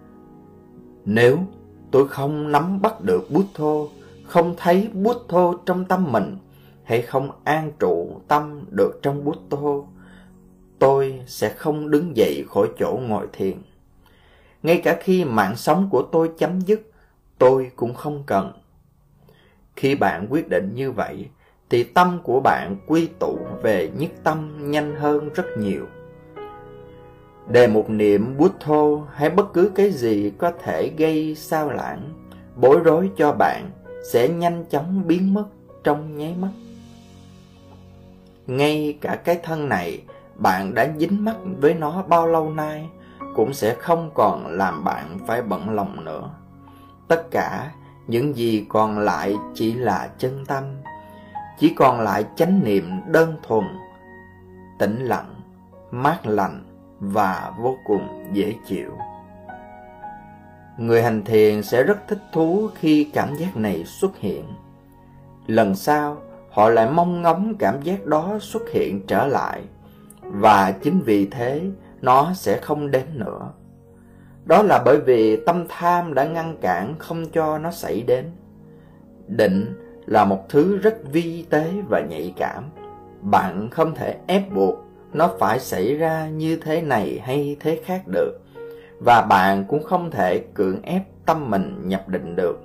Nếu tôi không nắm bắt được Buddha, không thấy Buddha trong tâm mình, hay không an trụ tâm được trong Buddha, tôi sẽ không đứng dậy khỏi chỗ ngồi thiền. Ngay cả khi mạng sống của tôi chấm dứt, tôi cũng không cần. Khi bạn quyết định như vậy, thì tâm của bạn quy tụ về nhất tâm nhanh hơn rất nhiều. Đề mục niệm Buddha hay bất cứ cái gì có thể gây xao lãng, bối rối cho bạn sẽ nhanh chóng biến mất trong nháy mắt. Ngay cả cái thân này bạn đã dính mắc với nó bao lâu nay cũng sẽ không còn làm bạn phải bận lòng nữa. Tất cả những gì còn lại chỉ là chân tâm, chỉ còn lại chánh niệm đơn thuần, tĩnh lặng, mát lành và vô cùng dễ chịu. Người hành thiền sẽ rất thích thú khi cảm giác này xuất hiện. Lần sau, họ lại mong ngóng cảm giác đó xuất hiện trở lại, và chính vì thế nó sẽ không đến nữa. Đó là bởi vì tâm tham đã ngăn cản không cho nó xảy đến. Định là một thứ rất vi tế và nhạy cảm. Bạn không thể ép buộc nó phải xảy ra như thế này hay thế khác được, và bạn cũng không thể cưỡng ép tâm mình nhập định được.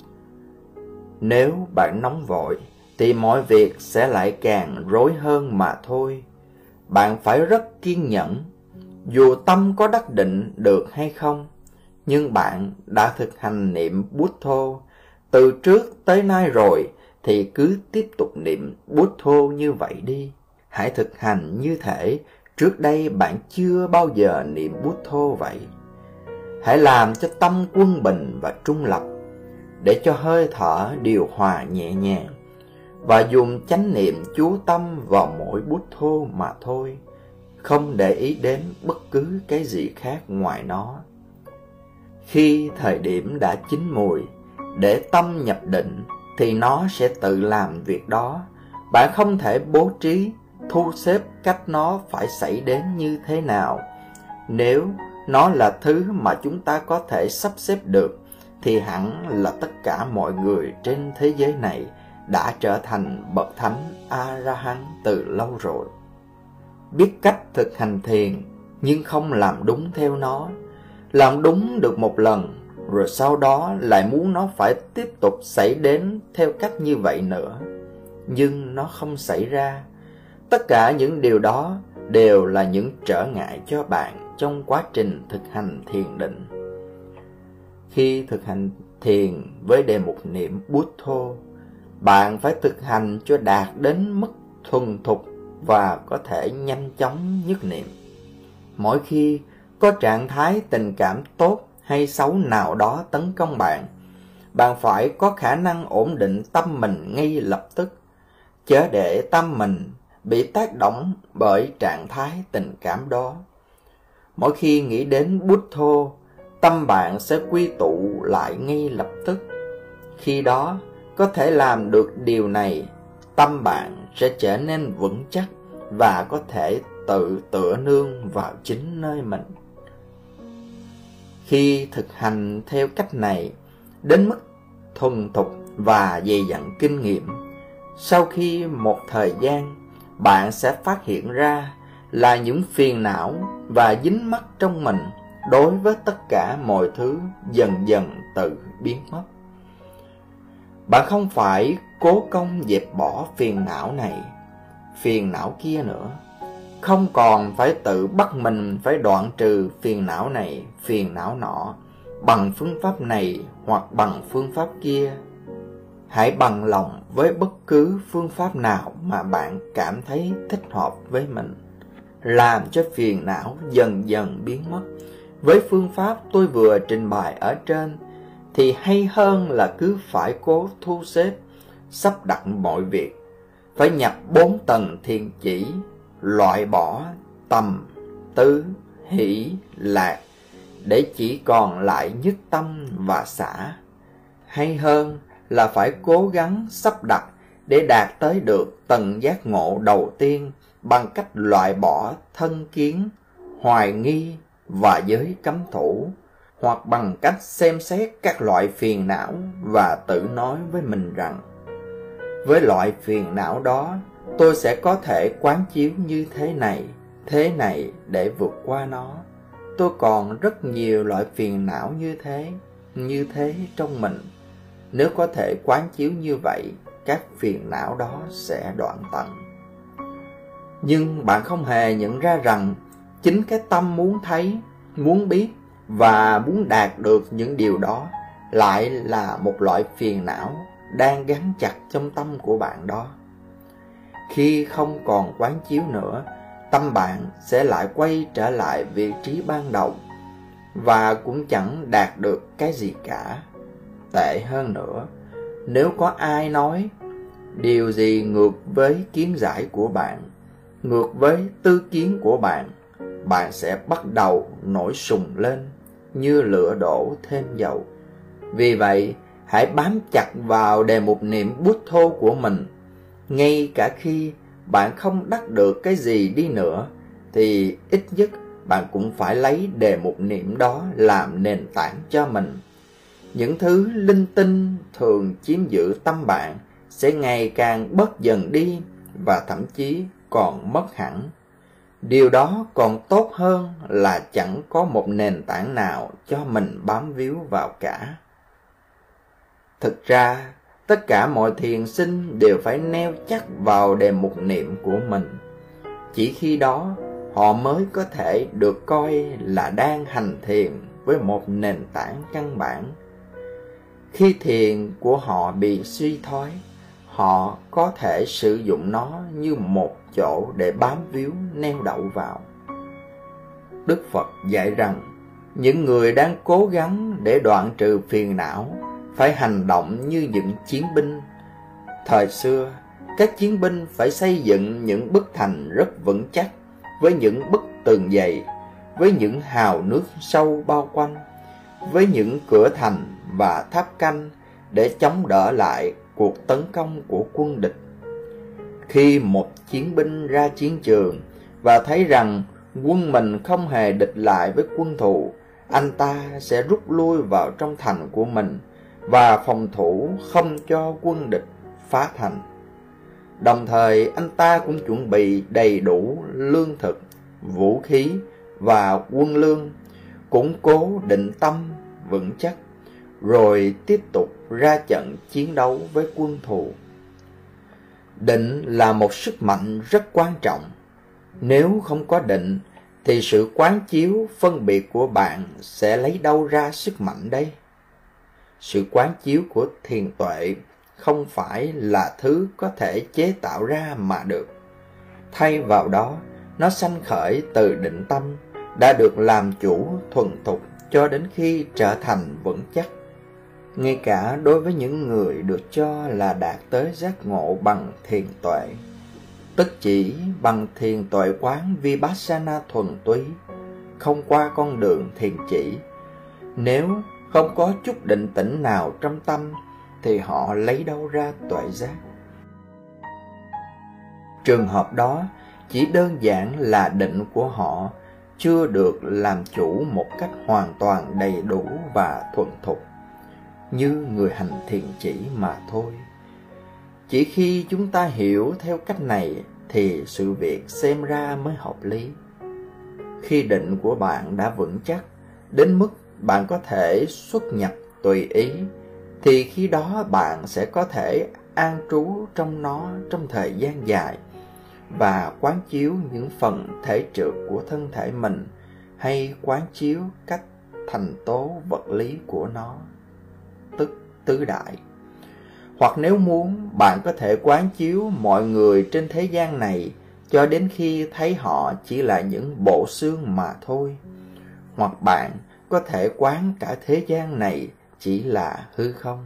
Nếu bạn nóng vội thì mọi việc sẽ lại càng rối hơn mà thôi. Bạn phải rất kiên nhẫn. Dù tâm có đắc định được hay không, nhưng bạn đã thực hành niệm Buddha từ trước tới nay rồi, thì cứ tiếp tục niệm Buddha như vậy đi. Hãy thực hành như thể trước đây bạn chưa bao giờ niệm Buddha vậy. Hãy làm cho tâm quân bình và trung lập, để cho hơi thở điều hòa nhẹ nhàng, và dùng chánh niệm chú tâm vào mỗi Buddha mà thôi, không để ý đến bất cứ cái gì khác ngoài nó. Khi thời điểm đã chín mùi để tâm nhập định, thì nó sẽ tự làm việc đó. Bạn không thể bố trí, thu xếp cách nó phải xảy đến như thế nào. Nếu nó là thứ mà chúng ta có thể sắp xếp được, thì hẳn là tất cả mọi người trên thế giới này đã trở thành bậc thánh A-la-hán từ lâu rồi. Biết cách thực hành thiền nhưng không làm đúng theo nó, làm đúng được một lần rồi sau đó lại muốn nó phải tiếp tục xảy đến theo cách như vậy nữa, nhưng nó không xảy ra. Tất cả những điều đó đều là những trở ngại cho bạn trong quá trình thực hành thiền định. Khi thực hành thiền với đề mục niệm Buddha, bạn phải thực hành cho đạt đến mức thuần thục và có thể nhanh chóng nhất niệm. Mỗi khi có trạng thái tình cảm tốt hay xấu nào đó tấn công bạn, bạn phải có khả năng ổn định tâm mình ngay lập tức, chớ để tâm mình bị tác động bởi trạng thái tình cảm đó. Mỗi khi nghĩ đến Buddha, tâm bạn sẽ quy tụ lại ngay lập tức. Khi đó, có thể làm được điều này, tâm bạn sẽ trở nên vững chắc và có thể tự tựa nương vào chính nơi mình. Khi thực hành theo cách này đến mức thuần thục và dày dặn kinh nghiệm, sau khi một thời gian, bạn sẽ phát hiện ra là những phiền não và dính mắc trong mình đối với tất cả mọi thứ dần dần tự biến mất. Bạn không phải cố công dẹp bỏ phiền não này, phiền não kia nữa, không còn phải tự bắt mình phải đoạn trừ phiền não này, phiền não nọ bằng phương pháp này hoặc bằng phương pháp kia. Hãy bằng lòng với bất cứ phương pháp nào mà bạn cảm thấy thích hợp với mình, làm cho phiền não dần dần biến mất. Với phương pháp tôi vừa trình bày ở trên thì hay hơn là cứ phải cố thu xếp, sắp đặt mọi việc, phải nhập 4 tầng thiền chỉ, loại bỏ tầm, tứ, hỷ, lạc để chỉ còn lại nhất tâm và xả. Hay hơn là phải cố gắng sắp đặt để đạt tới được tầng giác ngộ đầu tiên bằng cách loại bỏ thân kiến, hoài nghi và giới cấm thủ, hoặc bằng cách xem xét các loại phiền não và tự nói với mình rằng với loại phiền não đó tôi sẽ có thể quán chiếu như thế này để vượt qua nó. Tôi còn rất nhiều loại phiền não như thế trong mình. Nếu có thể quán chiếu như vậy, các phiền não đó sẽ đoạn tận. Nhưng bạn không hề nhận ra rằng chính cái tâm muốn thấy, muốn biết và muốn đạt được những điều đó lại là một loại phiền não đang gắn chặt trong tâm của bạn đó. Khi không còn quán chiếu nữa, tâm bạn sẽ lại quay trở lại vị trí ban đầu và cũng chẳng đạt được cái gì cả. Tệ hơn nữa, nếu có ai nói điều gì ngược với kiến giải của bạn, ngược với tư kiến của bạn, bạn sẽ bắt đầu nổi sùng lên như lửa đổ thêm dầu. Vì vậy, hãy bám chặt vào đề mục niệm Buddha của mình. Ngay cả khi bạn không đắc được cái gì đi nữa, thì ít nhất bạn cũng phải lấy đề mục niệm đó làm nền tảng cho mình. Những thứ linh tinh thường chiếm giữ tâm bạn sẽ ngày càng bớt dần đi và thậm chí còn mất hẳn. Điều đó còn tốt hơn là chẳng có một nền tảng nào cho mình bám víu vào cả. Thực ra, tất cả mọi thiền sinh đều phải neo chắc vào đề mục niệm của mình. Chỉ khi đó, họ mới có thể được coi là đang hành thiền với một nền tảng căn bản. Khi thiền của họ bị suy thoái, họ có thể sử dụng nó như một chỗ để bám víu neo đậu vào. Đức Phật dạy rằng, những người đang cố gắng để đoạn trừ phiền não phải hành động như những chiến binh. Thời xưa, các chiến binh phải xây dựng những bức thành rất vững chắc, với những bức tường dày, với những hào nước sâu bao quanh, với những cửa thành và tháp canh để chống đỡ lại cuộc tấn công của quân địch. Khi một chiến binh ra chiến trường và thấy rằng quân mình không hề địch lại với quân thù, anh ta sẽ rút lui vào trong thành của mình và phòng thủ không cho quân địch phá thành. Đồng thời anh ta cũng chuẩn bị đầy đủ lương thực, vũ khí và quân lương, củng cố định tâm vững chắc, rồi tiếp tục ra trận chiến đấu với quân thù. Định là một sức mạnh rất quan trọng. Nếu không có định, thì sự quán chiếu phân biệt của bạn sẽ lấy đâu ra sức mạnh đây? Sự quán chiếu của thiền tuệ không phải là thứ có thể chế tạo ra mà được. Thay vào đó, nó sanh khởi từ định tâm, đã được làm chủ thuần thục cho đến khi trở thành vững chắc. Ngay cả đối với những người được cho là đạt tới giác ngộ bằng thiền tuệ, tức chỉ bằng thiền tuệ quán Vipassana thuần túy, không qua con đường thiền chỉ. Nếu không có chút định tĩnh nào trong tâm thì họ lấy đâu ra tuệ giác? Trường hợp đó chỉ đơn giản là định của họ chưa được làm chủ một cách hoàn toàn đầy đủ và thuần thục như người hành thiền chỉ mà thôi. Chỉ khi chúng ta hiểu theo cách này thì sự việc xem ra mới hợp lý. Khi định của bạn đã vững chắc đến mức bạn có thể xuất nhập tùy ý, thì khi đó bạn sẽ có thể an trú trong nó trong thời gian dài và quán chiếu những phần thể trượt của thân thể mình, hay quán chiếu cách thành tố vật lý của nó, tức tứ đại. Hoặc nếu muốn, bạn có thể quán chiếu mọi người trên thế gian này cho đến khi thấy họ chỉ là những bộ xương mà thôi. Hoặc bạn có thể quán cả thế gian này chỉ là hư không.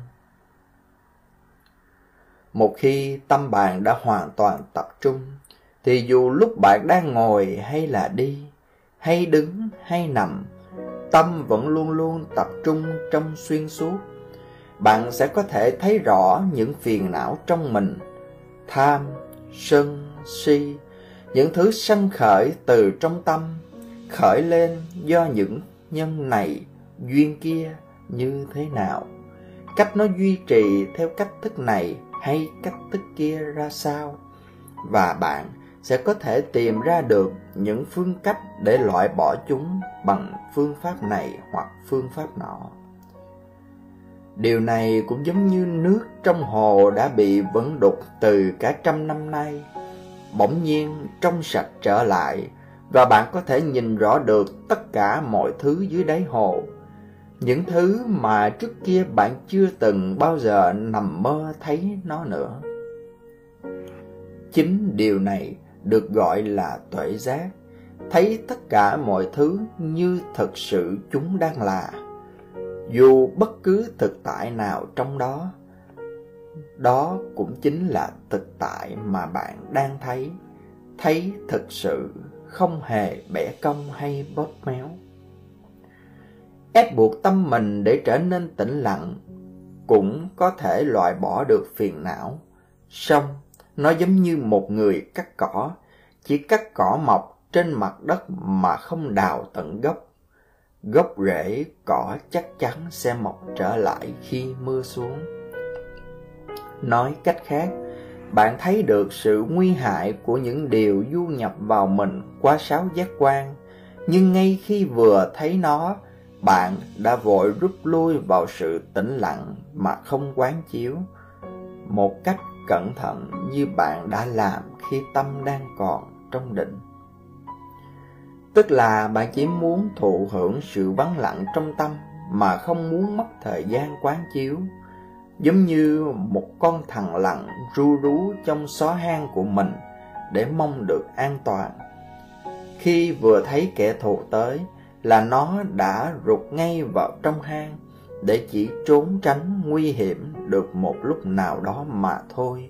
Một khi tâm bạn đã hoàn toàn tập trung, thì dù lúc bạn đang ngồi hay là đi, hay đứng hay nằm, tâm vẫn luôn luôn tập trung trong xuyên suốt. Bạn sẽ có thể thấy rõ những phiền não trong mình, tham, sân, si, những thứ sanh khởi từ trong tâm, khởi lên do những nhân này, duyên kia như thế nào, cách nó duy trì theo cách thức này hay cách thức kia ra sao, và bạn sẽ có thể tìm ra được những phương cách để loại bỏ chúng bằng phương pháp này hoặc phương pháp nọ. Điều này cũng giống như nước trong hồ đã bị vẩn đục từ cả trăm năm nay, bỗng nhiên trong sạch trở lại, và bạn có thể nhìn rõ được tất cả mọi thứ dưới đáy hồ, những thứ mà trước kia bạn chưa từng bao giờ nằm mơ thấy nó nữa. Chính điều này được gọi là tuệ giác, thấy tất cả mọi thứ như thực sự chúng đang là, dù bất cứ thực tại nào trong đó. Đó cũng chính là thực tại mà bạn đang thấy thực sự, không hề bẻ cong hay bóp méo. Ép buộc tâm mình để trở nên tĩnh lặng cũng có thể loại bỏ được phiền não. Song nó giống như một người cắt cỏ, chỉ cắt cỏ mọc trên mặt đất mà không đào tận gốc. Gốc rễ cỏ chắc chắn sẽ mọc trở lại khi mưa xuống. Nói cách khác, bạn thấy được sự nguy hại của những điều du nhập vào mình qua sáu giác quan, nhưng ngay khi vừa thấy nó, bạn đã vội rút lui vào sự tĩnh lặng mà không quán chiếu, một cách cẩn thận như bạn đã làm khi tâm đang còn trong định. Tức là bạn chỉ muốn thụ hưởng sự vắng lặng trong tâm mà không muốn mất thời gian quán chiếu, giống như một con thằn lằn ru rú trong xó hang của mình để mong được an toàn. Khi vừa thấy kẻ thù tới là nó đã rụt ngay vào trong hang để chỉ trốn tránh nguy hiểm được một lúc nào đó mà thôi.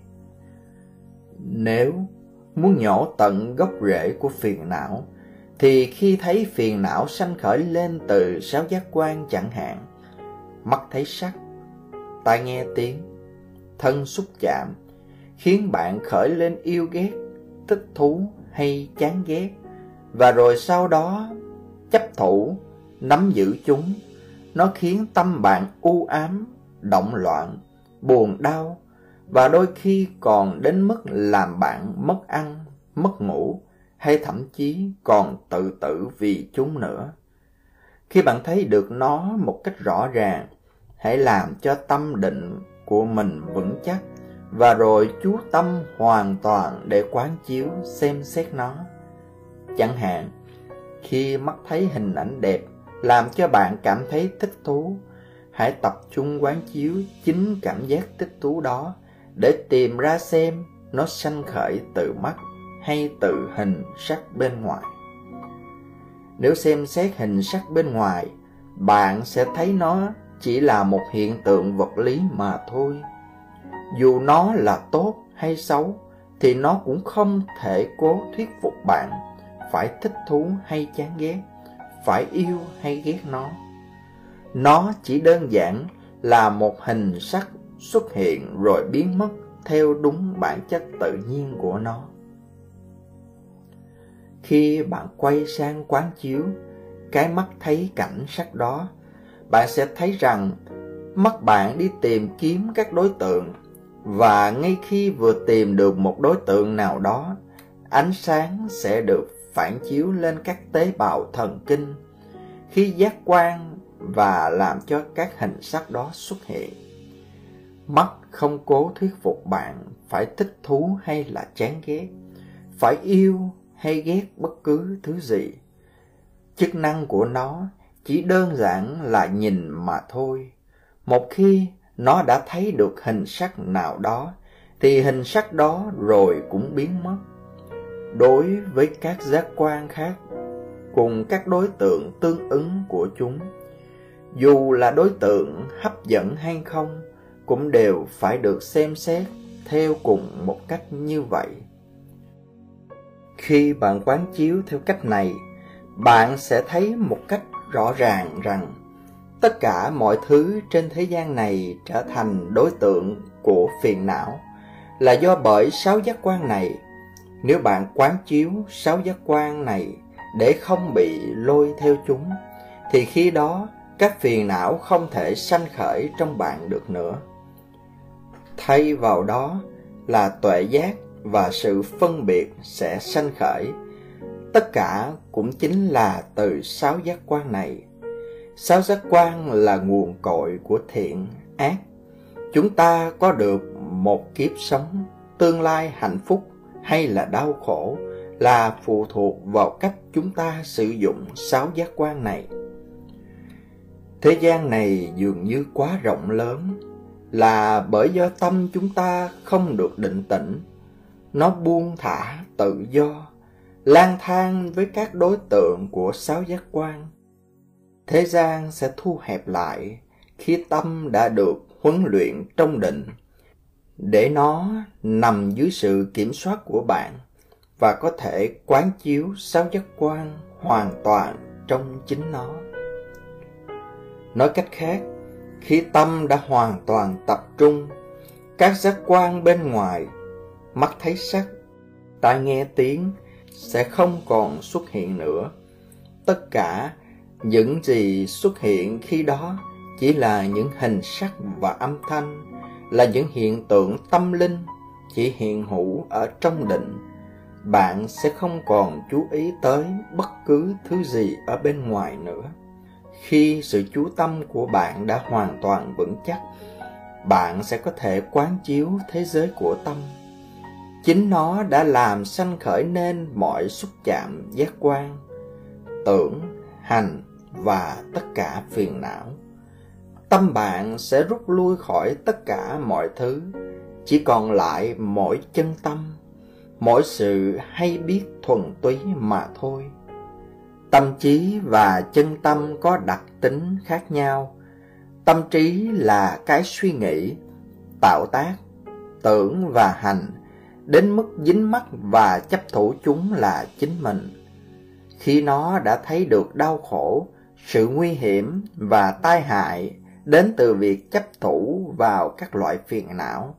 Nếu muốn nhổ tận gốc rễ của phiền não, thì khi thấy phiền não sanh khởi lên từ sáu giác quan chẳng hạn, mắt thấy sắc, tai nghe tiếng, thân xúc chạm, khiến bạn khởi lên yêu ghét, thích thú hay chán ghét, và rồi sau đó chấp thủ, nắm giữ chúng, nó khiến tâm bạn u ám, động loạn, buồn đau, và đôi khi còn đến mức làm bạn mất ăn, mất ngủ, hay thậm chí còn tự tử vì chúng nữa. Khi bạn thấy được nó một cách rõ ràng, hãy làm cho tâm định của mình vững chắc, và rồi chú tâm hoàn toàn để quán chiếu xem xét nó. Chẳng hạn, khi mắt thấy hình ảnh đẹp làm cho bạn cảm thấy thích thú, hãy tập trung quán chiếu chính cảm giác thích thú đó để tìm ra xem nó sanh khởi từ mắt hay từ hình sắc bên ngoài. Nếu xem xét hình sắc bên ngoài, bạn sẽ thấy nó chỉ là một hiện tượng vật lý mà thôi. Dù nó là tốt hay xấu, thì nó cũng không thể cố thuyết phục bạn phải thích thú hay chán ghét, phải yêu hay ghét nó. Nó chỉ đơn giản là một hình sắc xuất hiện rồi biến mất theo đúng bản chất tự nhiên của nó. Khi bạn quay sang quán chiếu cái mắt thấy cảnh sắc đó, bạn sẽ thấy rằng mắt bạn đi tìm kiếm các đối tượng, và ngay khi vừa tìm được một đối tượng nào đó, ánh sáng sẽ được phản chiếu lên các tế bào thần kinh khi giác quan và làm cho các hình sắc đó xuất hiện. Mắt không cố thuyết phục bạn phải thích thú hay là chán ghét, phải yêu hay ghét bất cứ thứ gì. Chức năng của nó chỉ đơn giản là nhìn mà thôi. Một khi nó đã thấy được hình sắc nào đó, thì hình sắc đó rồi cũng biến mất. Đối với các giác quan khác cùng các đối tượng tương ứng của chúng, dù là đối tượng hấp dẫn hay không, cũng đều phải được xem xét theo cùng một cách như vậy. Khi bạn quán chiếu theo cách này, bạn sẽ thấy một cách rõ ràng rằng tất cả mọi thứ trên thế gian này trở thành đối tượng của phiền não là do bởi sáu giác quan này. Nếu bạn quán chiếu sáu giác quan này để không bị lôi theo chúng, thì khi đó các phiền não không thể sanh khởi trong bạn được nữa. Thay vào đó là tuệ giác và sự phân biệt sẽ sanh khởi. Tất cả cũng chính là từ sáu giác quan này. Sáu giác quan là nguồn cội của thiện, ác. Chúng ta có được một kiếp sống, tương lai hạnh phúc hay là đau khổ là phụ thuộc vào cách chúng ta sử dụng sáu giác quan này. Thế gian này dường như quá rộng lớn là bởi do tâm chúng ta không được định tĩnh. Nó buông thả tự do, lang thang với các đối tượng của sáu giác quan. Thế gian sẽ thu hẹp lại khi tâm đã được huấn luyện trong định, để nó nằm dưới sự kiểm soát của bạn và có thể quán chiếu sáu giác quan hoàn toàn trong chính nó. Nói cách khác, khi tâm đã hoàn toàn tập trung, các giác quan bên ngoài, mắt thấy sắc, tai nghe tiếng, sẽ không còn xuất hiện nữa. Tất cả những gì xuất hiện khi đó chỉ là những hình sắc và âm thanh, là những hiện tượng tâm linh chỉ hiện hữu ở trong định. Bạn sẽ không còn chú ý tới bất cứ thứ gì ở bên ngoài nữa. Khi sự chú tâm của bạn đã hoàn toàn vững chắc, bạn sẽ có thể quán chiếu thế giới của tâm. Chính nó đã làm sanh khởi nên mọi xúc chạm giác quan, tưởng, hành và tất cả phiền não. Tâm bạn sẽ rút lui khỏi tất cả mọi thứ, chỉ còn lại mỗi chân tâm, mỗi sự hay biết thuần túy mà thôi. Tâm trí và chân tâm có đặc tính khác nhau. Tâm trí là cái suy nghĩ, tạo tác, tưởng và hành, đến mức dính mắc và chấp thủ chúng là chính mình. Khi nó đã thấy được đau khổ, sự nguy hiểm và tai hại đến từ việc chấp thủ vào các loại phiền não,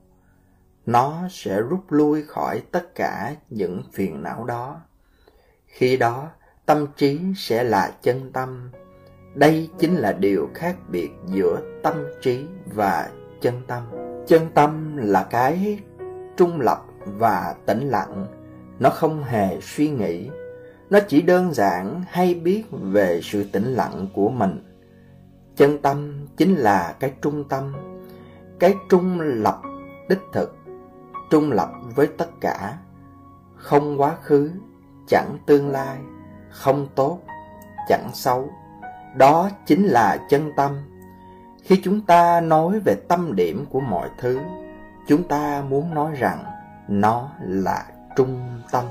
nó sẽ rút lui khỏi tất cả những phiền não đó. Khi đó, tâm trí sẽ là chân tâm. Đây chính là điều khác biệt giữa tâm trí và chân tâm. Chân tâm là cái trung lập và tĩnh lặng. Nó không hề suy nghĩ. Nó chỉ đơn giản hay biết về sự tĩnh lặng của mình. Chân tâm chính là cái trung tâm, cái trung lập đích thực, trung lập với tất cả, không quá khứ, chẳng tương lai, không tốt, chẳng xấu. Đó chính là chân tâm. Khi chúng ta nói về tâm điểm của mọi thứ, chúng ta muốn nói rằng nó là trung tâm.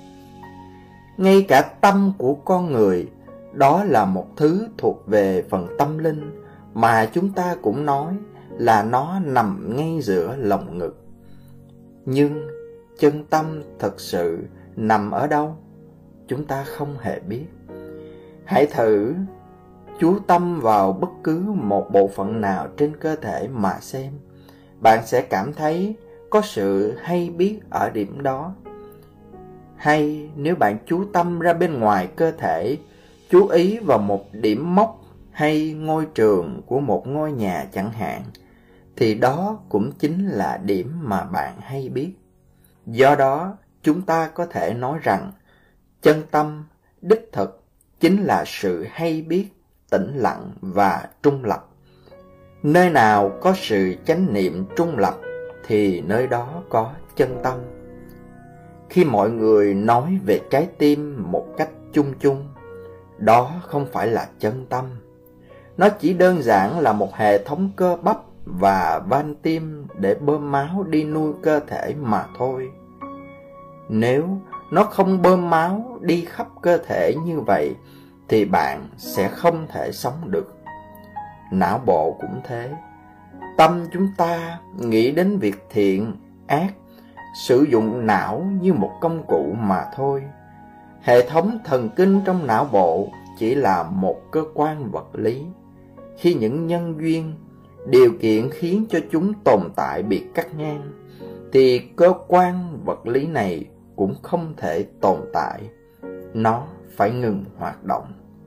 Ngay cả tâm của con người, đó là một thứ thuộc về phần tâm linh, mà chúng ta cũng nói là nó nằm ngay giữa lồng ngực. Nhưng chân tâm thật sự nằm ở đâu? Chúng ta không hề biết. Hãy thử chú tâm vào bất cứ một bộ phận nào trên cơ thể mà xem. Bạn sẽ cảm thấy có sự hay biết ở điểm đó. Hay nếu bạn chú tâm ra bên ngoài cơ thể, chú ý vào một điểm mốc hay ngôi trường của một ngôi nhà chẳng hạn, thì đó cũng chính là điểm mà bạn hay biết. Do đó, chúng ta có thể nói rằng chân tâm đích thực chính là sự hay biết, tĩnh lặng và trung lập. Nơi nào có sự chánh niệm trung lập thì nơi đó có chân tâm. Khi mọi người nói về trái tim một cách chung chung, đó không phải là chân tâm. Nó chỉ đơn giản là một hệ thống cơ bắp và van tim để bơm máu đi nuôi cơ thể mà thôi. Nếu nó không bơm máu đi khắp cơ thể như vậy thì bạn sẽ không thể sống được. Não bộ cũng thế. Tâm chúng ta nghĩ đến việc thiện, ác, sử dụng não như một công cụ mà thôi. Hệ thống thần kinh trong não bộ chỉ là một cơ quan vật lý. Khi những nhân duyên, điều kiện khiến cho chúng tồn tại bị cắt ngang, thì cơ quan vật lý này cũng không thể tồn tại. Nó phải ngừng hoạt động.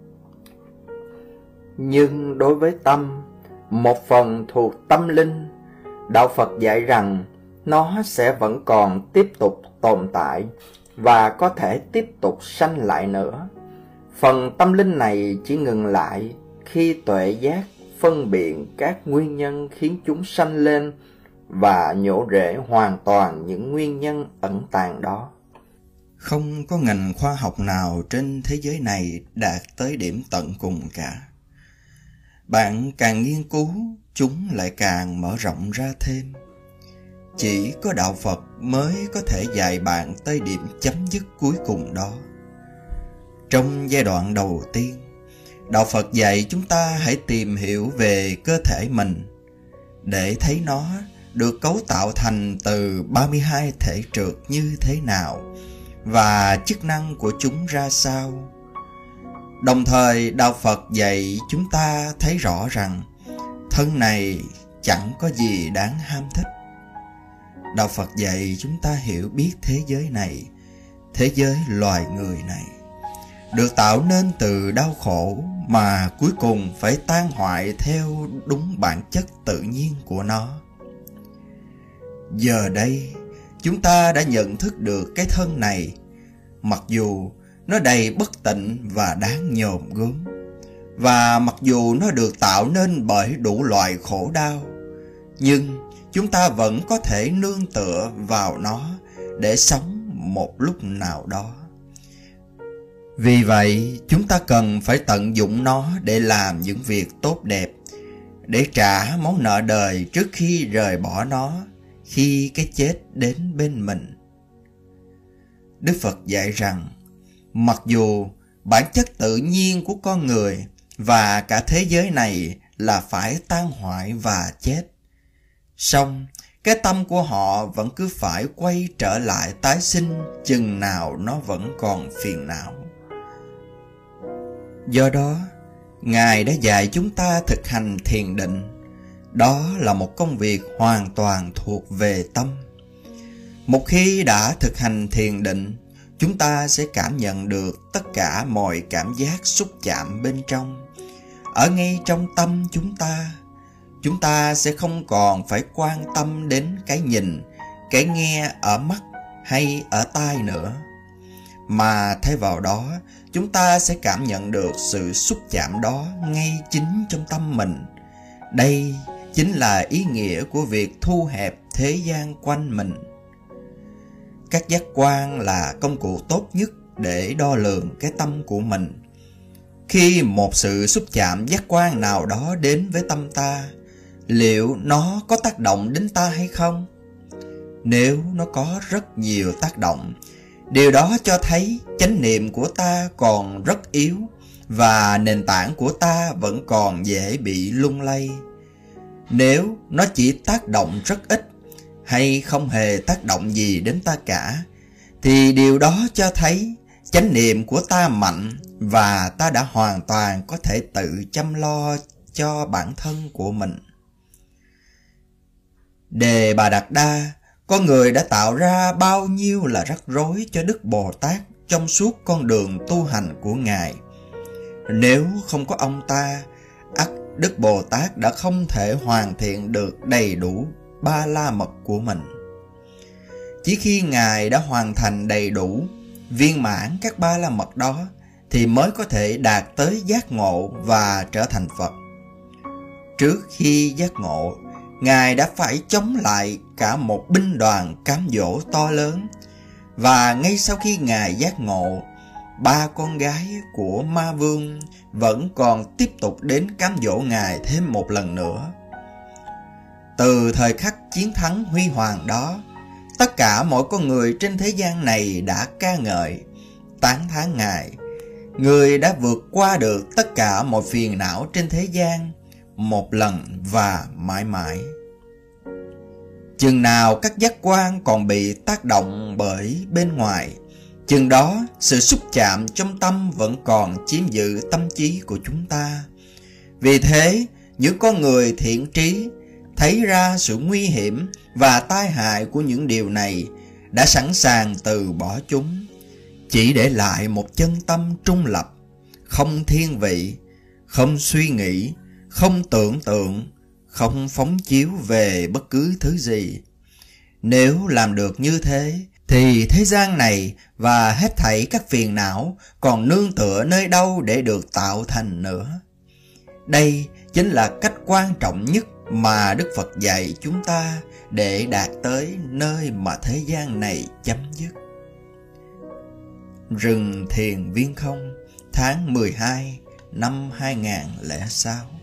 Nhưng đối với tâm, một phần thuộc tâm linh, Đạo Phật dạy rằng nó sẽ vẫn còn tiếp tục tồn tại và có thể tiếp tục sanh lại nữa. Phần tâm linh này chỉ ngừng lại khi tuệ giác phân biệt các nguyên nhân khiến chúng sanh lên và nhổ rễ hoàn toàn những nguyên nhân ẩn tàng đó. Không có ngành khoa học nào trên thế giới này đạt tới điểm tận cùng cả. Bạn càng nghiên cứu, chúng lại càng mở rộng ra thêm. Chỉ có Đạo Phật mới có thể dạy bạn tới điểm chấm dứt cuối cùng đó. Trong giai đoạn đầu tiên, Đạo Phật dạy chúng ta hãy tìm hiểu về cơ thể mình, để thấy nó được cấu tạo thành từ 32 thể trượt như thế nào và chức năng của chúng ra sao. Đồng thời, Đạo Phật dạy chúng ta thấy rõ rằng thân này chẳng có gì đáng ham thích. Đạo Phật dạy chúng ta hiểu biết thế giới này, thế giới loài người này, được tạo nên từ đau khổ mà cuối cùng phải tan hoại theo đúng bản chất tự nhiên của nó. Giờ đây, chúng ta đã nhận thức được cái thân này, mặc dù nó đầy bất tịnh và đáng nhòm gớm, và mặc dù nó được tạo nên bởi đủ loại khổ đau, nhưng chúng ta vẫn có thể nương tựa vào nó để sống một lúc nào đó. Vì vậy, chúng ta cần phải tận dụng nó để làm những việc tốt đẹp, để trả món nợ đời trước khi rời bỏ nó, khi cái chết đến bên mình. Đức Phật dạy rằng, mặc dù bản chất tự nhiên của con người và cả thế giới này là phải tan hoại và chết, song cái tâm của họ vẫn cứ phải quay trở lại tái sinh chừng nào nó vẫn còn phiền não. Do đó, Ngài đã dạy chúng ta thực hành thiền định. Đó là một công việc hoàn toàn thuộc về tâm. Một khi đã thực hành thiền định, chúng ta sẽ cảm nhận được tất cả mọi cảm giác xúc chạm bên trong. Ở ngay trong tâm chúng ta sẽ không còn phải quan tâm đến cái nhìn, cái nghe ở mắt hay ở tai nữa, mà thay vào đó chúng ta sẽ cảm nhận được sự xúc chạm đó ngay chính trong tâm mình. Đây chính là ý nghĩa của việc thu hẹp thế gian quanh mình. Các giác quan là công cụ tốt nhất để đo lường cái tâm của mình. Khi một sự xúc chạm giác quan nào đó đến với tâm ta, liệu nó có tác động đến ta hay không? Nếu nó có rất nhiều tác động, điều đó cho thấy chánh niệm của ta còn rất yếu và nền tảng của ta vẫn còn dễ bị lung lay. Nếu nó chỉ tác động rất ít hay không hề tác động gì đến ta cả, thì điều đó cho thấy chánh niệm của ta mạnh và ta đã hoàn toàn có thể tự chăm lo cho bản thân của mình. Đề Bà Đạt Đa, con người đã tạo ra bao nhiêu là rắc rối cho Đức Bồ Tát trong suốt con đường tu hành của Ngài. Nếu không có ông ta, ắt Đức Bồ Tát đã không thể hoàn thiện được đầy đủ ba la mật của mình. Chỉ khi Ngài đã hoàn thành đầy đủ, viên mãn các ba la mật đó thì mới có thể đạt tới giác ngộ và trở thành Phật. Trước khi giác ngộ, Ngài đã phải chống lại cả một binh đoàn cám dỗ to lớn. Và ngay sau khi Ngài giác ngộ, 3 con gái của Ma Vương vẫn còn tiếp tục đến cám dỗ Ngài thêm một lần nữa. Từ thời khắc chiến thắng huy hoàng đó, tất cả mọi con người trên thế gian này đã ca ngợi, tán thán Ngài. Người đã vượt qua được tất cả mọi phiền não trên thế gian, một lần và mãi mãi. Chừng nào các giác quan còn bị tác động bởi bên ngoài, chừng đó sự xúc chạm trong tâm vẫn còn chiếm giữ tâm trí của chúng ta. Vì thế, những con người thiện trí thấy ra sự nguy hiểm và tai hại của những điều này đã sẵn sàng từ bỏ chúng, chỉ để lại một chân tâm trung lập, không thiên vị, không suy nghĩ, không tưởng tượng, không phóng chiếu về bất cứ thứ gì. Nếu làm được như thế, thì thế gian này và hết thảy các phiền não còn nương tựa nơi đâu để được tạo thành nữa. Đây chính là cách quan trọng nhất mà Đức Phật dạy chúng ta để đạt tới nơi mà thế gian này chấm dứt. Rừng Thiền Viên Không, tháng 12 năm 2006.